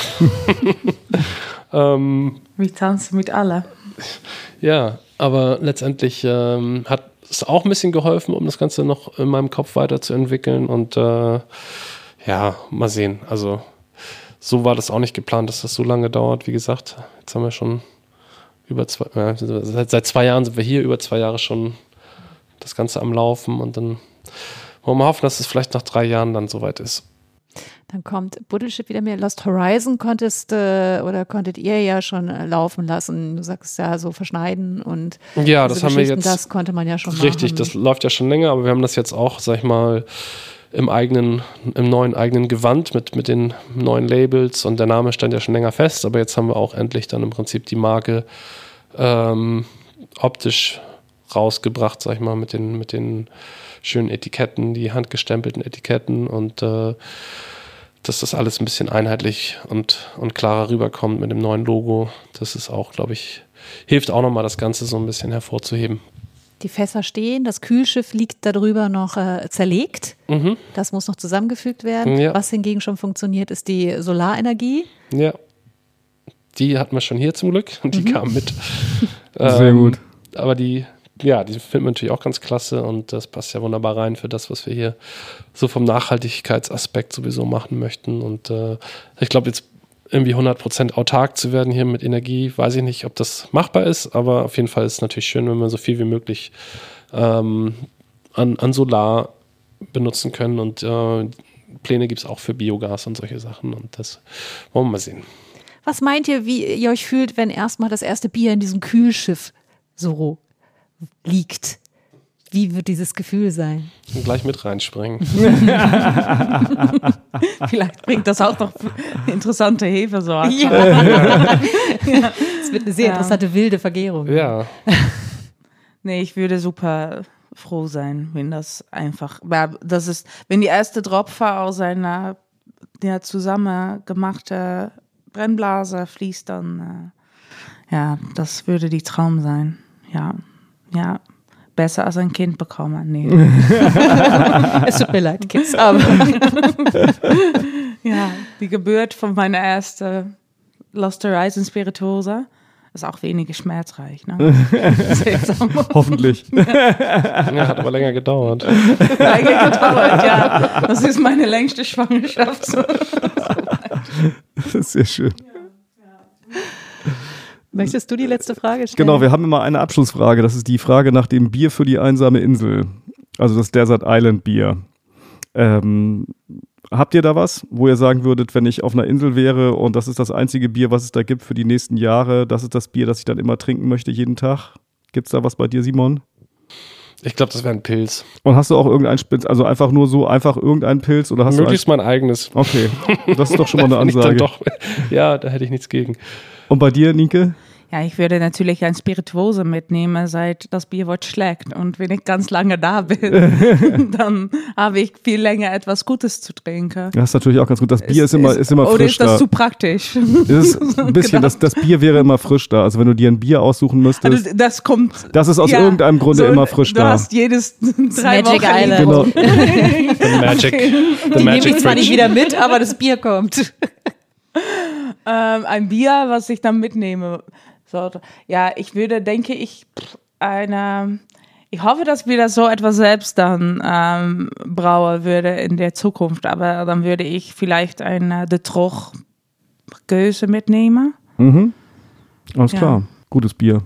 ähm, Wir tanzen mit alle. ja, aber letztendlich ähm, hat es auch ein bisschen geholfen, um das Ganze noch in meinem Kopf weiterzuentwickeln. Und äh, ja, mal sehen. Also so war das auch nicht geplant, dass das so lange dauert. Wie gesagt, jetzt haben wir schon über zwei, ja, seit, seit zwei Jahren sind wir hier, über zwei Jahre schon das Ganze am Laufen. Und dann wollen wir hoffen, dass es vielleicht nach drei Jahren dann soweit ist. Dann kommt Buddelship wieder mehr. Lost Horizon konntest äh, oder konntet ihr ja schon äh, laufen lassen. Du sagst ja so verschneiden und Ja, das diese haben wir Geschichten, jetzt. das konnte man ja schon Richtig, machen. das läuft ja schon länger, aber wir haben das jetzt auch, sag ich mal, im eigenen, im neuen eigenen Gewand mit, mit den neuen Labels und der Name stand ja schon länger fest, aber jetzt haben wir auch endlich dann im Prinzip die Marke ähm, optisch rausgebracht, sag ich mal, mit den, mit den schönen Etiketten, die handgestempelten Etiketten und äh, dass das alles ein bisschen einheitlich und, und klarer rüberkommt mit dem neuen Logo. Das ist auch, glaube ich, hilft auch nochmal, das Ganze so ein bisschen hervorzuheben. Die Fässer stehen, das Kühlschiff liegt darüber noch äh, zerlegt. Mhm. Das muss noch zusammengefügt werden. Ja. Was hingegen schon funktioniert, ist die Solarenergie. Ja, die hatten wir schon hier zum Glück und die Mhm. kam mit. Sehr Ähm, gut. Aber die, ja, die finden wir natürlich auch ganz klasse und das passt ja wunderbar rein für das, was wir hier so vom Nachhaltigkeitsaspekt sowieso machen möchten. Und äh, ich glaube, jetzt irgendwie hundert Prozent autark zu werden hier mit Energie, weiß ich nicht, ob das machbar ist, aber auf jeden Fall ist es natürlich schön, wenn wir so viel wie möglich ähm, an, an Solar benutzen können und äh, Pläne gibt es auch für Biogas und solche Sachen und das wollen wir mal sehen. Was meint ihr, wie ihr euch fühlt, wenn erstmal das erste Bier in diesem Kühlschiff so liegt? Wie wird dieses Gefühl sein? Und gleich mit reinspringen. Vielleicht bringt das auch noch interessante Hefesorten. Ja. Es wird eine sehr Ja. interessante wilde Vergärung. Ja, Nee, ich würde super froh sein, wenn das einfach, ja, das ist, wenn die erste Tropfer aus einer ja, zusammen gemachte Brennblase fließt, dann äh, ja, das würde die Traum sein. Ja, ja, besser als ein Kind bekommen. Nee. Es tut mir leid, Kids. Aber Ja, die Geburt von meiner ersten Lost Horizon Spirituosa ist auch weniger schmerzreich. Ne? Seltsam. Hoffentlich. ja, hat aber länger gedauert. Lange gedauert, ja. Das ist meine längste Schwangerschaft. Das ist sehr schön. möchtest du die letzte Frage stellen? Genau, wir haben immer eine Abschlussfrage. Das ist die Frage nach dem Bier für die einsame Insel. Also das Desert Island Bier. Ähm, habt ihr da was, wo ihr sagen würdet, wenn ich auf einer Insel wäre und das ist das einzige Bier, was es da gibt für die nächsten Jahre, das ist das Bier, das ich dann immer trinken möchte jeden Tag? Gibt's da was bei dir, Simon? Ich glaube, das wäre ein Pilz. Und hast du auch irgendein Spitz, also einfach nur so, einfach irgendein Pilz oder hast Möglichst mein eigenes. du ein, okay, das ist doch schon mal eine Wenn ich dann Ansage. doch, ja, da hätte ich nichts gegen. Und bei dir, Nienke? Ja, ich würde natürlich ein Spirituose mitnehmen, seit das Bierwort schlägt. Und wenn ich ganz lange da bin, dann habe ich viel länger etwas Gutes zu trinken. Das ist natürlich auch ganz gut. Das Bier ist, immer, ist immer oder frisch ist das da. zu praktisch? Das ist ein bisschen, das, das Bier wäre immer frisch da. Also wenn du dir ein Bier aussuchen müsstest, Also das kommt. das ist aus ja, irgendeinem Grunde so, immer frisch du da. hast jedes drei Magic Wochen Island. Genau. The Magic, the Die nehme Magic ich zwar nicht Fridge. wieder mit, aber das Bier kommt. Ähm, ein Bier, was ich dann mitnehme. So, ja, ich würde, denke ich, eine, ich hoffe, dass wir das so etwas selbst dann ähm, brauen würde in der Zukunft, aber dann würde ich vielleicht eine De Troch Göse mitnehmen. Mhm. Alles Ja. klar. Gutes Bier.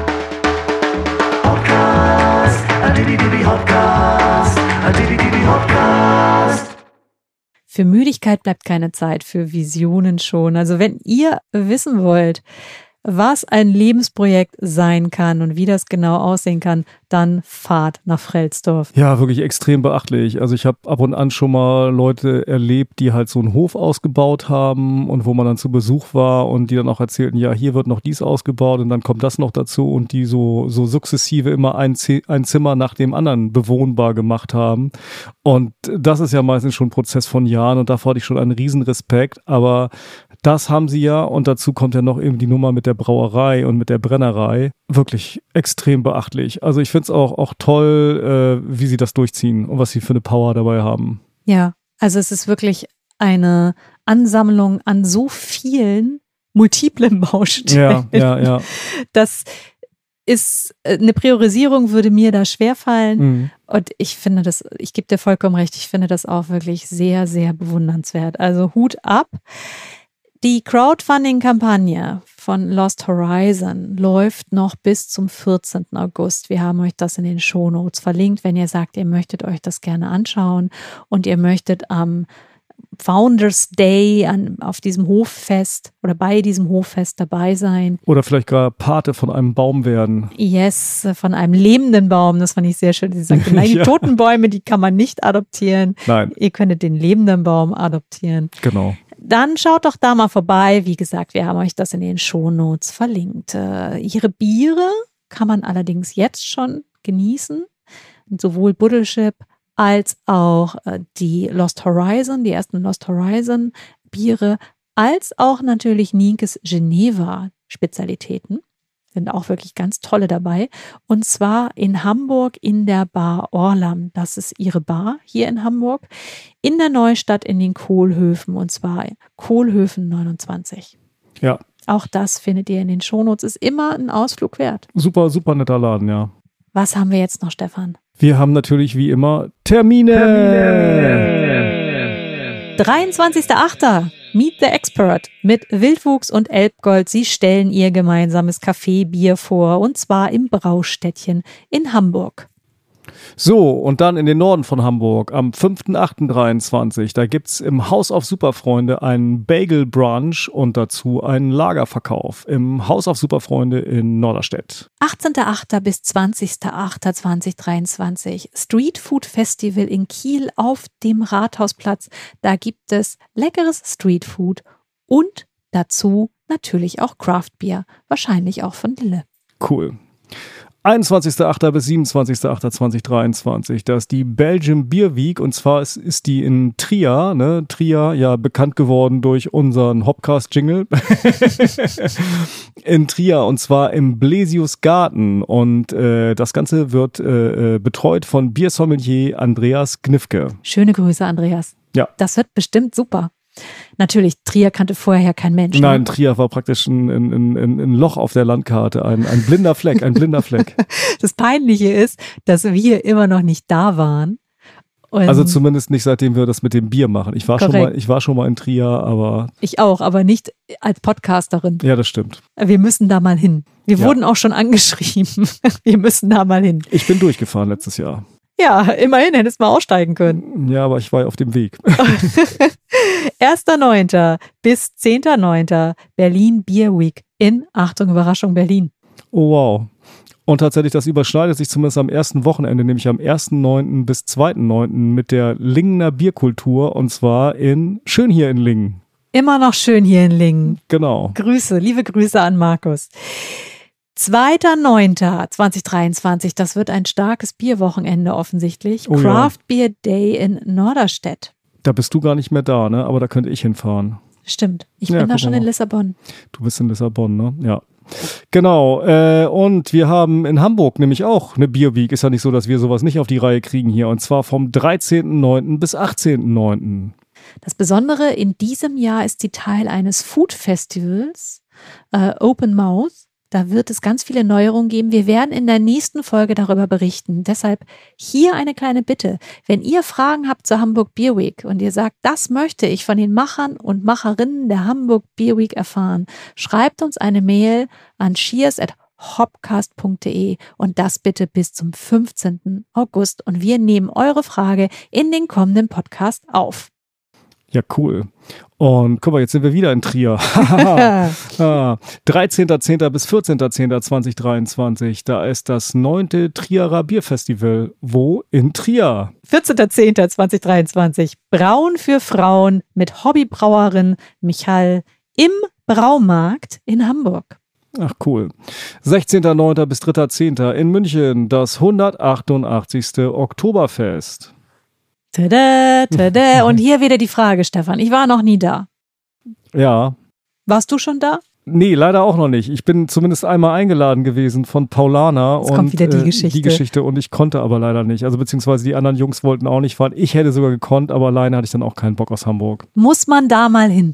Hopcast, a diddy diddy Hopcast, a diddy diddy Hopcast. Für Müdigkeit bleibt keine Zeit, für Visionen schon. Also wenn ihr wissen wollt, was ein Lebensprojekt sein kann und wie das genau aussehen kann, dann fahrt nach Frelsdorf. Ja, wirklich extrem beachtlich. Also ich habe ab und an schon mal Leute erlebt, die halt so einen Hof ausgebaut haben und wo man dann zu Besuch war und die dann auch erzählten, ja, hier wird noch dies ausgebaut und dann kommt das noch dazu und die so, so sukzessive immer ein, Z- ein Zimmer nach dem anderen bewohnbar gemacht haben. Und das ist ja meistens schon ein Prozess von Jahren und davor hatte ich schon einen riesen Respekt, aber das haben sie ja und dazu kommt ja noch eben die Nummer mit der Brauerei und mit der Brennerei. Wirklich extrem beachtlich. Also ich finde es auch, auch toll, äh, wie sie das durchziehen und was sie für eine Power dabei haben. Ja, also es ist wirklich eine Ansammlung an so vielen multiplen Baustellen. Ja, ja, ja. Das ist, eine Priorisierung würde mir da schwerfallen. Mhm. Und ich finde das, ich gebe dir vollkommen recht, ich finde das auch wirklich sehr, sehr bewundernswert. Also Hut ab. Die Crowdfunding-Kampagne von Lost Horizon läuft noch bis zum vierzehnten August. Wir haben euch das in den Shownotes verlinkt, wenn ihr sagt, ihr möchtet euch das gerne anschauen und ihr möchtet am Founders Day an, auf diesem Hoffest oder bei diesem Hoffest dabei sein. Oder vielleicht gerade Pate von einem Baum werden. Yes, von einem lebenden Baum, das fand ich sehr schön. Sie sagte, nein, die Ja. toten Bäume, die kann man nicht adoptieren. Nein. Ihr könntet den lebenden Baum adoptieren. Genau. Dann schaut doch da mal vorbei. Wie gesagt, wir haben euch das in den Shownotes verlinkt. Äh, ihre Biere kann man allerdings jetzt schon genießen. Sowohl Buddelship als auch äh, die Lost Horizon, die ersten Lost Horizon Biere, als auch natürlich Nienke's Geneva Spezialitäten. Sind auch wirklich ganz tolle dabei. Und zwar in Hamburg in der Bar Orlam. Das ist ihre Bar hier in Hamburg. In der Neustadt in den Kohlhöfen. Und zwar Kohlhöfen neunundzwanzig. Ja, Auch das findet ihr in den Shownotes. Ist immer ein Ausflug wert. super, super netter Laden, ja. Was haben wir jetzt noch, Stefan? Wir haben natürlich wie immer Termine. dreiundzwanzigster achter Meet the Expert mit Wildwuchs und Elbgold. Sie stellen ihr gemeinsames Kaffeebier vor und zwar im Braustädtchen in Hamburg. So, und dann in den Norden von Hamburg am fünften achten dreiundzwanzig. Da gibt's im Haus auf Superfreunde einen Bagel Brunch und dazu einen Lagerverkauf im Haus auf Superfreunde in Norderstedt. achtzehnter achter bis zwanzigster achter zweitausenddreiundzwanzig Street Food Festival in Kiel auf dem Rathausplatz. Da gibt es leckeres Street Food und dazu natürlich auch Craft Beer, wahrscheinlich auch von Lille. Cool. einundzwanzigster achter bis siebenundzwanzigster achter zweitausenddreiundzwanzig. Das ist die Belgium Beer Week und zwar ist, ist die in Trier, ne? Trier, ja, bekannt geworden durch unseren Hopcast-Jingle. In Trier und zwar im Blesius Garten und äh, das Ganze wird äh, betreut von Biersommelier Andreas Gnifke. Schöne Grüße, Andreas. Ja. Das wird bestimmt super. Natürlich, Trier kannte vorher kein Mensch. ne? Nein, Trier war praktisch ein, ein, ein, ein Loch auf der Landkarte, ein, ein blinder Fleck, ein blinder Fleck. Das Peinliche ist, dass wir immer noch nicht da waren. Und Also zumindest nicht, seitdem wir das mit dem Bier machen. Ich war schon Korrekt. mal, ich war schon mal in Trier, aber ich auch, aber nicht als Podcasterin. ja, das stimmt. Wir müssen da mal hin. Wir Ja. wurden auch schon angeschrieben. Wir müssen da mal hin. Ich bin durchgefahren letztes Jahr. Ja, immerhin hättest du mal aussteigen können. Ja, aber ich war auf dem Weg. erster neunter bis zehnter neunter Berlin Beer Week in, Achtung, Überraschung, Berlin. Oh wow. Und tatsächlich, das überschneidet sich zumindest am ersten Wochenende, nämlich am ersten neunten bis zweiten neunten mit der Lingener Bierkultur und zwar in schön hier in Lingen. Immer noch schön hier in Lingen. Genau. Grüße, liebe Grüße an Markus. zweiter neunter zweitausenddreiundzwanzig, das wird ein starkes Bierwochenende offensichtlich. Oh ja. Craft Beer Day in Norderstedt. Da bist du gar nicht mehr da, ne? Aber da könnte ich hinfahren. Stimmt, ich Ja, bin da guck schon mal. in Lissabon. Du bist in Lissabon, ne? Ja. Genau. Äh, und wir haben in Hamburg nämlich auch eine Bierweek. Ist ja nicht so, dass wir sowas nicht auf die Reihe kriegen hier. Und zwar vom dreizehnten neunten bis achtzehnten neunten Das Besondere in diesem Jahr ist sie Teil eines Food Festivals, äh, Open Mouth. Da wird es ganz viele Neuerungen geben. Wir werden in der nächsten Folge darüber berichten. Deshalb hier eine kleine Bitte. Wenn ihr Fragen habt zur Hamburg Beer Week und ihr sagt, das möchte ich von den Machern und Macherinnen der Hamburg Beer Week erfahren, schreibt uns eine Mail an cheers at hopcast punkt de und das bitte bis zum fünfzehnten August. Und wir nehmen eure Frage in den kommenden Podcast auf. Ja, cool. Und guck mal, jetzt sind wir wieder in Trier. ah, dreizehnter zehnter bis vierzehnter zehnter zweitausenddreiundzwanzig. Da ist das neunte Trierer Bierfestival. Wo? In Trier. vierzehnter zehnter zweitausenddreiundzwanzig. Brauen für Frauen mit Hobbybrauerin Michal im Braumarkt in Hamburg. Ach, cool. sechzehnter neunter bis dritter zehnter in München. Das hundertachtundachtzigste Oktoberfest. Tada, tada. Und hier wieder die Frage, Stefan. Ich war noch nie da. Ja. Warst du schon da? Nee, leider auch noch nicht. Ich bin zumindest einmal eingeladen gewesen von Paulana. Jetzt und kommt wieder die äh, Geschichte. Die Geschichte und ich konnte aber leider nicht. Also beziehungsweise die anderen Jungs wollten auch nicht fahren. Ich hätte sogar gekonnt, aber alleine hatte ich dann auch keinen Bock aus Hamburg. Muss man da mal hin?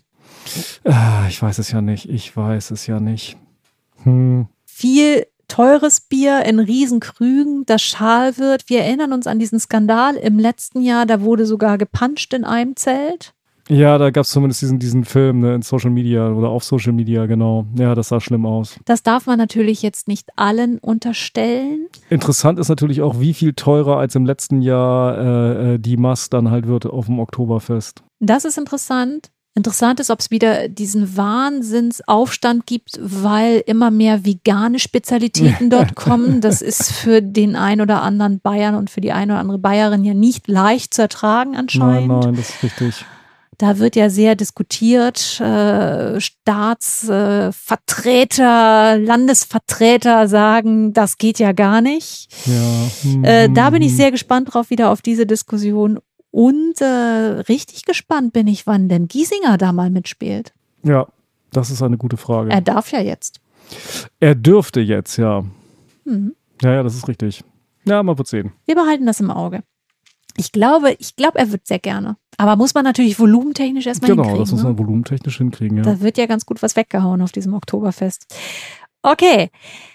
Ah, ich weiß es ja nicht. Ich weiß es ja nicht. Hm. Viel teures Bier in Riesenkrügen, das schal wird. Wir erinnern uns an diesen Skandal im letzten Jahr. Da wurde sogar gepanscht in einem Zelt. Ja, da gab es zumindest diesen, diesen Film, ne, in Social Media oder auf Social Media, genau. Ja, das sah schlimm aus. Das darf man natürlich jetzt nicht allen unterstellen. Interessant ist natürlich auch, wie viel teurer als im letzten Jahr äh, die Mast dann halt wird auf dem Oktoberfest. Das ist interessant. Interessant ist, ob es wieder diesen Wahnsinnsaufstand gibt, weil immer mehr vegane Spezialitäten dort kommen. Das ist für den ein oder anderen Bayern und für die eine oder andere Bayerin ja nicht leicht zu ertragen anscheinend. Nein, nein, das ist richtig. Da wird ja sehr diskutiert. Äh, Staatsvertreter, äh, Landesvertreter sagen, das geht ja gar nicht. Ja. Hm. Äh, da bin ich sehr gespannt drauf, wieder auf diese Diskussion. Und äh, richtig gespannt bin ich, wann denn Giesinger da mal mitspielt. Ja, das ist eine gute Frage. Er darf ja jetzt. Er dürfte jetzt, ja. Mhm. Ja, ja, das ist richtig. Ja, mal wird sehen. Wir behalten das im Auge. Ich glaube, ich glaube, er wird sehr gerne. Aber muss man natürlich volumentechnisch erstmal genau, hinkriegen. Genau, das muss ne? man volumentechnisch hinkriegen, ja. Da wird ja ganz gut was weggehauen auf diesem Oktoberfest. Okay.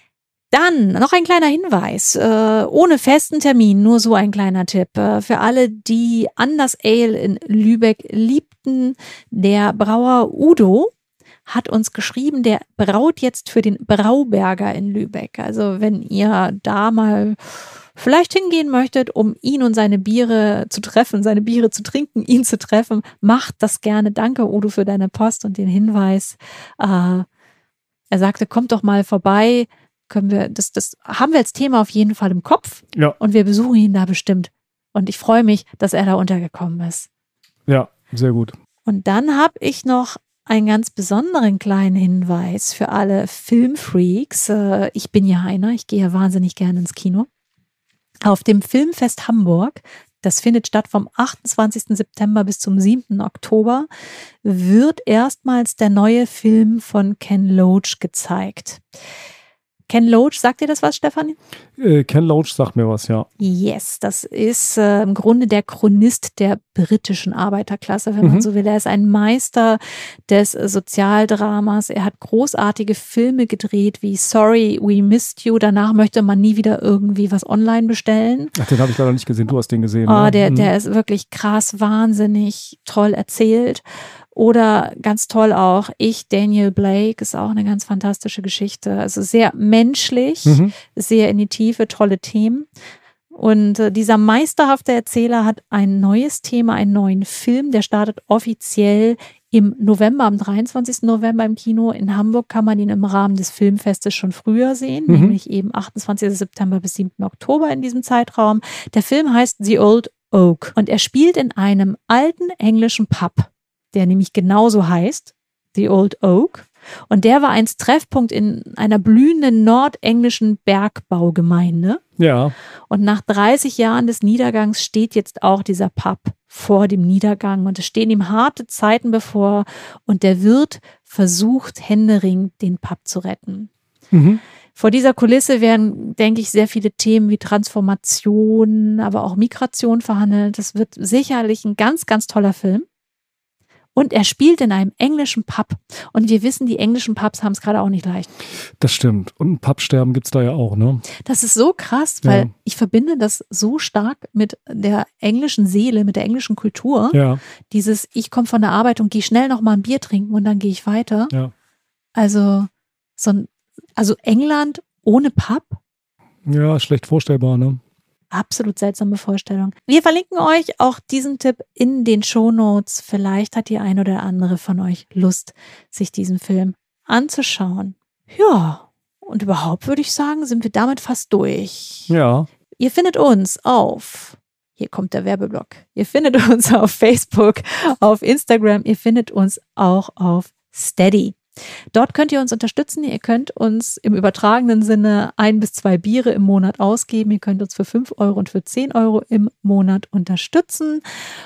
Dann noch ein kleiner Hinweis, äh, ohne festen Termin, nur so ein kleiner Tipp. Äh, für alle, die Anders Ale in Lübeck liebten, der Brauer Udo hat uns geschrieben, der braut jetzt für den Brauberger in Lübeck. Also wenn ihr da mal vielleicht hingehen möchtet, um ihn und seine Biere zu treffen, seine Biere zu trinken, ihn zu treffen, macht das gerne. Danke, Udo, für deine Post und den Hinweis. Äh, er sagte, kommt doch mal vorbei. Können wir, das, das haben wir als Thema auf jeden Fall im Kopf. Ja. Und wir besuchen ihn da bestimmt. Und ich freue mich, dass er da untergekommen ist. Ja, sehr gut. Und dann habe ich noch einen ganz besonderen kleinen Hinweis für alle Filmfreaks. Ich bin ja einer, ich gehe ja wahnsinnig gerne ins Kino. Auf dem Filmfest Hamburg, das findet statt vom achtundzwanzigsten September bis zum siebten Oktober, wird erstmals der neue Film von Ken Loach gezeigt. Ken Loach, sagt dir das was, Stefan? Äh, Ken Loach sagt mir was, ja. Yes, das ist äh, im Grunde der Chronist der britischen Arbeiterklasse, wenn man Mhm. so will. Er ist ein Meister des äh, Sozialdramas. Er hat großartige Filme gedreht wie Sorry, We Missed You. Danach möchte man nie wieder irgendwie was online bestellen. Ach, den habe ich leider nicht gesehen. Du hast den gesehen. Oh, ne? der, Mhm. der ist wirklich krass, wahnsinnig toll erzählt. Oder ganz toll auch, Ich, Daniel Blake, ist auch eine ganz fantastische Geschichte. Also sehr menschlich, Mhm. sehr in die Tiefe, tolle Themen. Und äh, dieser meisterhafte Erzähler hat ein neues Thema, einen neuen Film, der startet offiziell im November, am dreiundzwanzigsten November im Kino. In Hamburg kann man ihn im Rahmen des Filmfestes schon früher sehen, Mhm. nämlich eben achtundzwanzigsten September bis siebten Oktober in diesem Zeitraum. Der Film heißt The Old Oak und er spielt in einem alten englischen Pub, der nämlich genauso heißt, The Old Oak. Und der war einst Treffpunkt in einer blühenden nordenglischen Bergbaugemeinde. Ja. Und nach dreißig Jahren des Niedergangs steht jetzt auch dieser Pub vor dem Niedergang. Und es stehen ihm harte Zeiten bevor. Und der Wirt versucht händeringend, den Pub zu retten. Mhm. Vor dieser Kulisse werden, denke ich, sehr viele Themen wie Transformation, aber auch Migration verhandelt. Das wird sicherlich ein ganz, ganz toller Film. Und er spielt in einem englischen Pub. Und wir wissen, die englischen Pubs haben es gerade auch nicht leicht. Das stimmt. Und ein Pubsterben gibt es da ja auch, ne? Das ist so krass, weil Ja. ich verbinde das so stark mit der englischen Seele, mit der englischen Kultur. Ja, Dieses, ich komme von der Arbeit und gehe schnell noch mal ein Bier trinken und dann gehe ich weiter. ja. Also, so ein, also England ohne Pub, Ja, schlecht vorstellbar, ne? absolut seltsame Vorstellung. Wir verlinken euch auch diesen Tipp in den Shownotes. Vielleicht hat die ein oder andere von euch Lust, sich diesen Film anzuschauen. Ja, und überhaupt würde ich sagen, sind wir damit fast durch. Ja. Ihr findet uns auf, hier kommt der Werbeblock, ihr findet uns auf Facebook, auf Instagram, ihr findet uns auch auf Steady. Dort könnt ihr uns unterstützen. Ihr könnt uns im übertragenen Sinne ein bis zwei Biere im Monat ausgeben. Ihr könnt uns für fünf Euro und für zehn Euro im Monat unterstützen.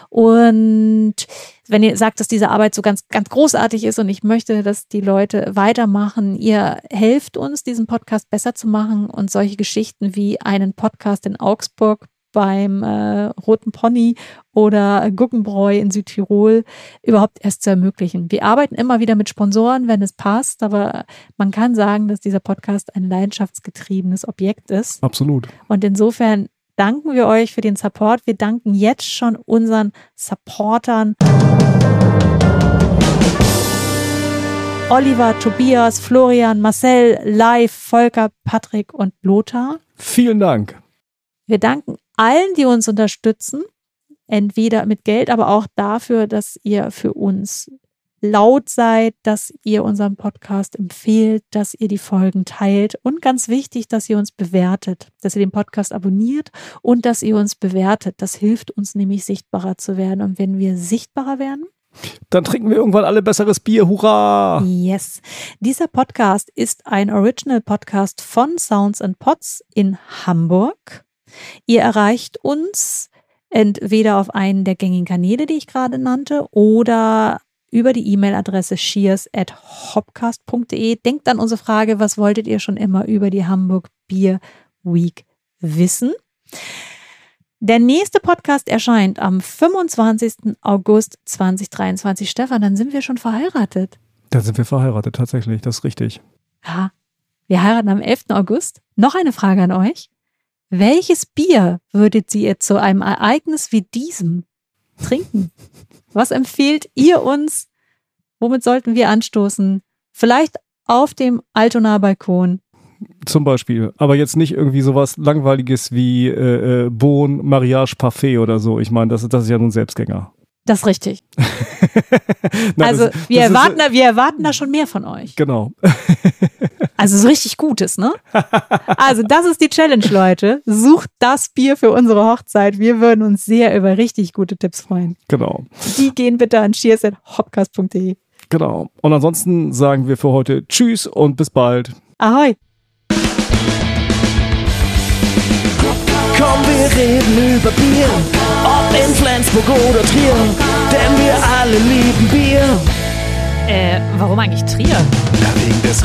Und wenn ihr sagt, dass diese Arbeit so ganz, ganz großartig ist und ich möchte, dass die Leute weitermachen, ihr helft uns, diesen Podcast besser zu machen und solche Geschichten wie einen Podcast in Augsburg beim äh, Roten Pony oder Guggenbräu in Südtirol überhaupt erst zu ermöglichen. Wir arbeiten immer wieder mit Sponsoren, wenn es passt, aber man kann sagen, dass dieser Podcast ein leidenschaftsgetriebenes Objekt ist. Absolut. Und insofern danken wir euch für den Support. Wir danken jetzt schon unseren Supportern. Oliver, Tobias, Florian, Marcel, Live, Volker, Patrick und Lothar. Vielen Dank. Wir danken allen, die uns unterstützen. entweder mit Geld, aber auch dafür, dass ihr für uns laut seid, dass ihr unseren Podcast empfehlt, dass ihr die Folgen teilt und ganz wichtig, dass ihr uns bewertet, dass ihr den Podcast abonniert und dass ihr uns bewertet. Das hilft uns nämlich sichtbarer zu werden und wenn wir sichtbarer werden, dann trinken wir irgendwann alle besseres Bier. Hurra! Yes. Dieser Podcast ist ein Original-Podcast von Sounds and Pods in Hamburg. Ihr erreicht uns entweder auf einen der gängigen Kanäle, die ich gerade nannte, oder über die E-Mail-Adresse cheers at hopcast punkt de. Denkt an unsere Frage, was wolltet ihr schon immer über die Hamburg Beer Week wissen? Der nächste Podcast erscheint am fünfundzwanzigsten August zweitausenddreiundzwanzig. Stefan, dann sind wir schon verheiratet. Da sind wir verheiratet, tatsächlich, das ist richtig. Ja, wir heiraten am elften August. Noch eine Frage an euch. Welches Bier würdet ihr zu einem Ereignis wie diesem trinken? Was empfehlt ihr uns? Womit sollten wir anstoßen? Vielleicht auf dem Altonaer Balkon. Zum Beispiel. Aber jetzt nicht irgendwie sowas Langweiliges wie äh, Bohnen, Mariage, Parfait oder so. Ich meine, das, das ist ja nun Selbstgänger. Das ist richtig. Nein, also das, wir, das erwarten, ist, wir erwarten da schon mehr von euch. Genau. Also so richtig Gutes, ne? Also das ist die Challenge, Leute. Sucht das Bier für unsere Hochzeit. Wir würden uns sehr über richtig gute Tipps freuen. Genau. Die gehen bitte an cheers at hopcast punkt de. Genau. Und ansonsten sagen wir für heute Tschüss und bis bald. Ahoi. Komm, wir reden über Bier, ob in Flensburg oder Trier, denn wir alle lieben Bier. Äh, warum eigentlich Trier? Na, wegen des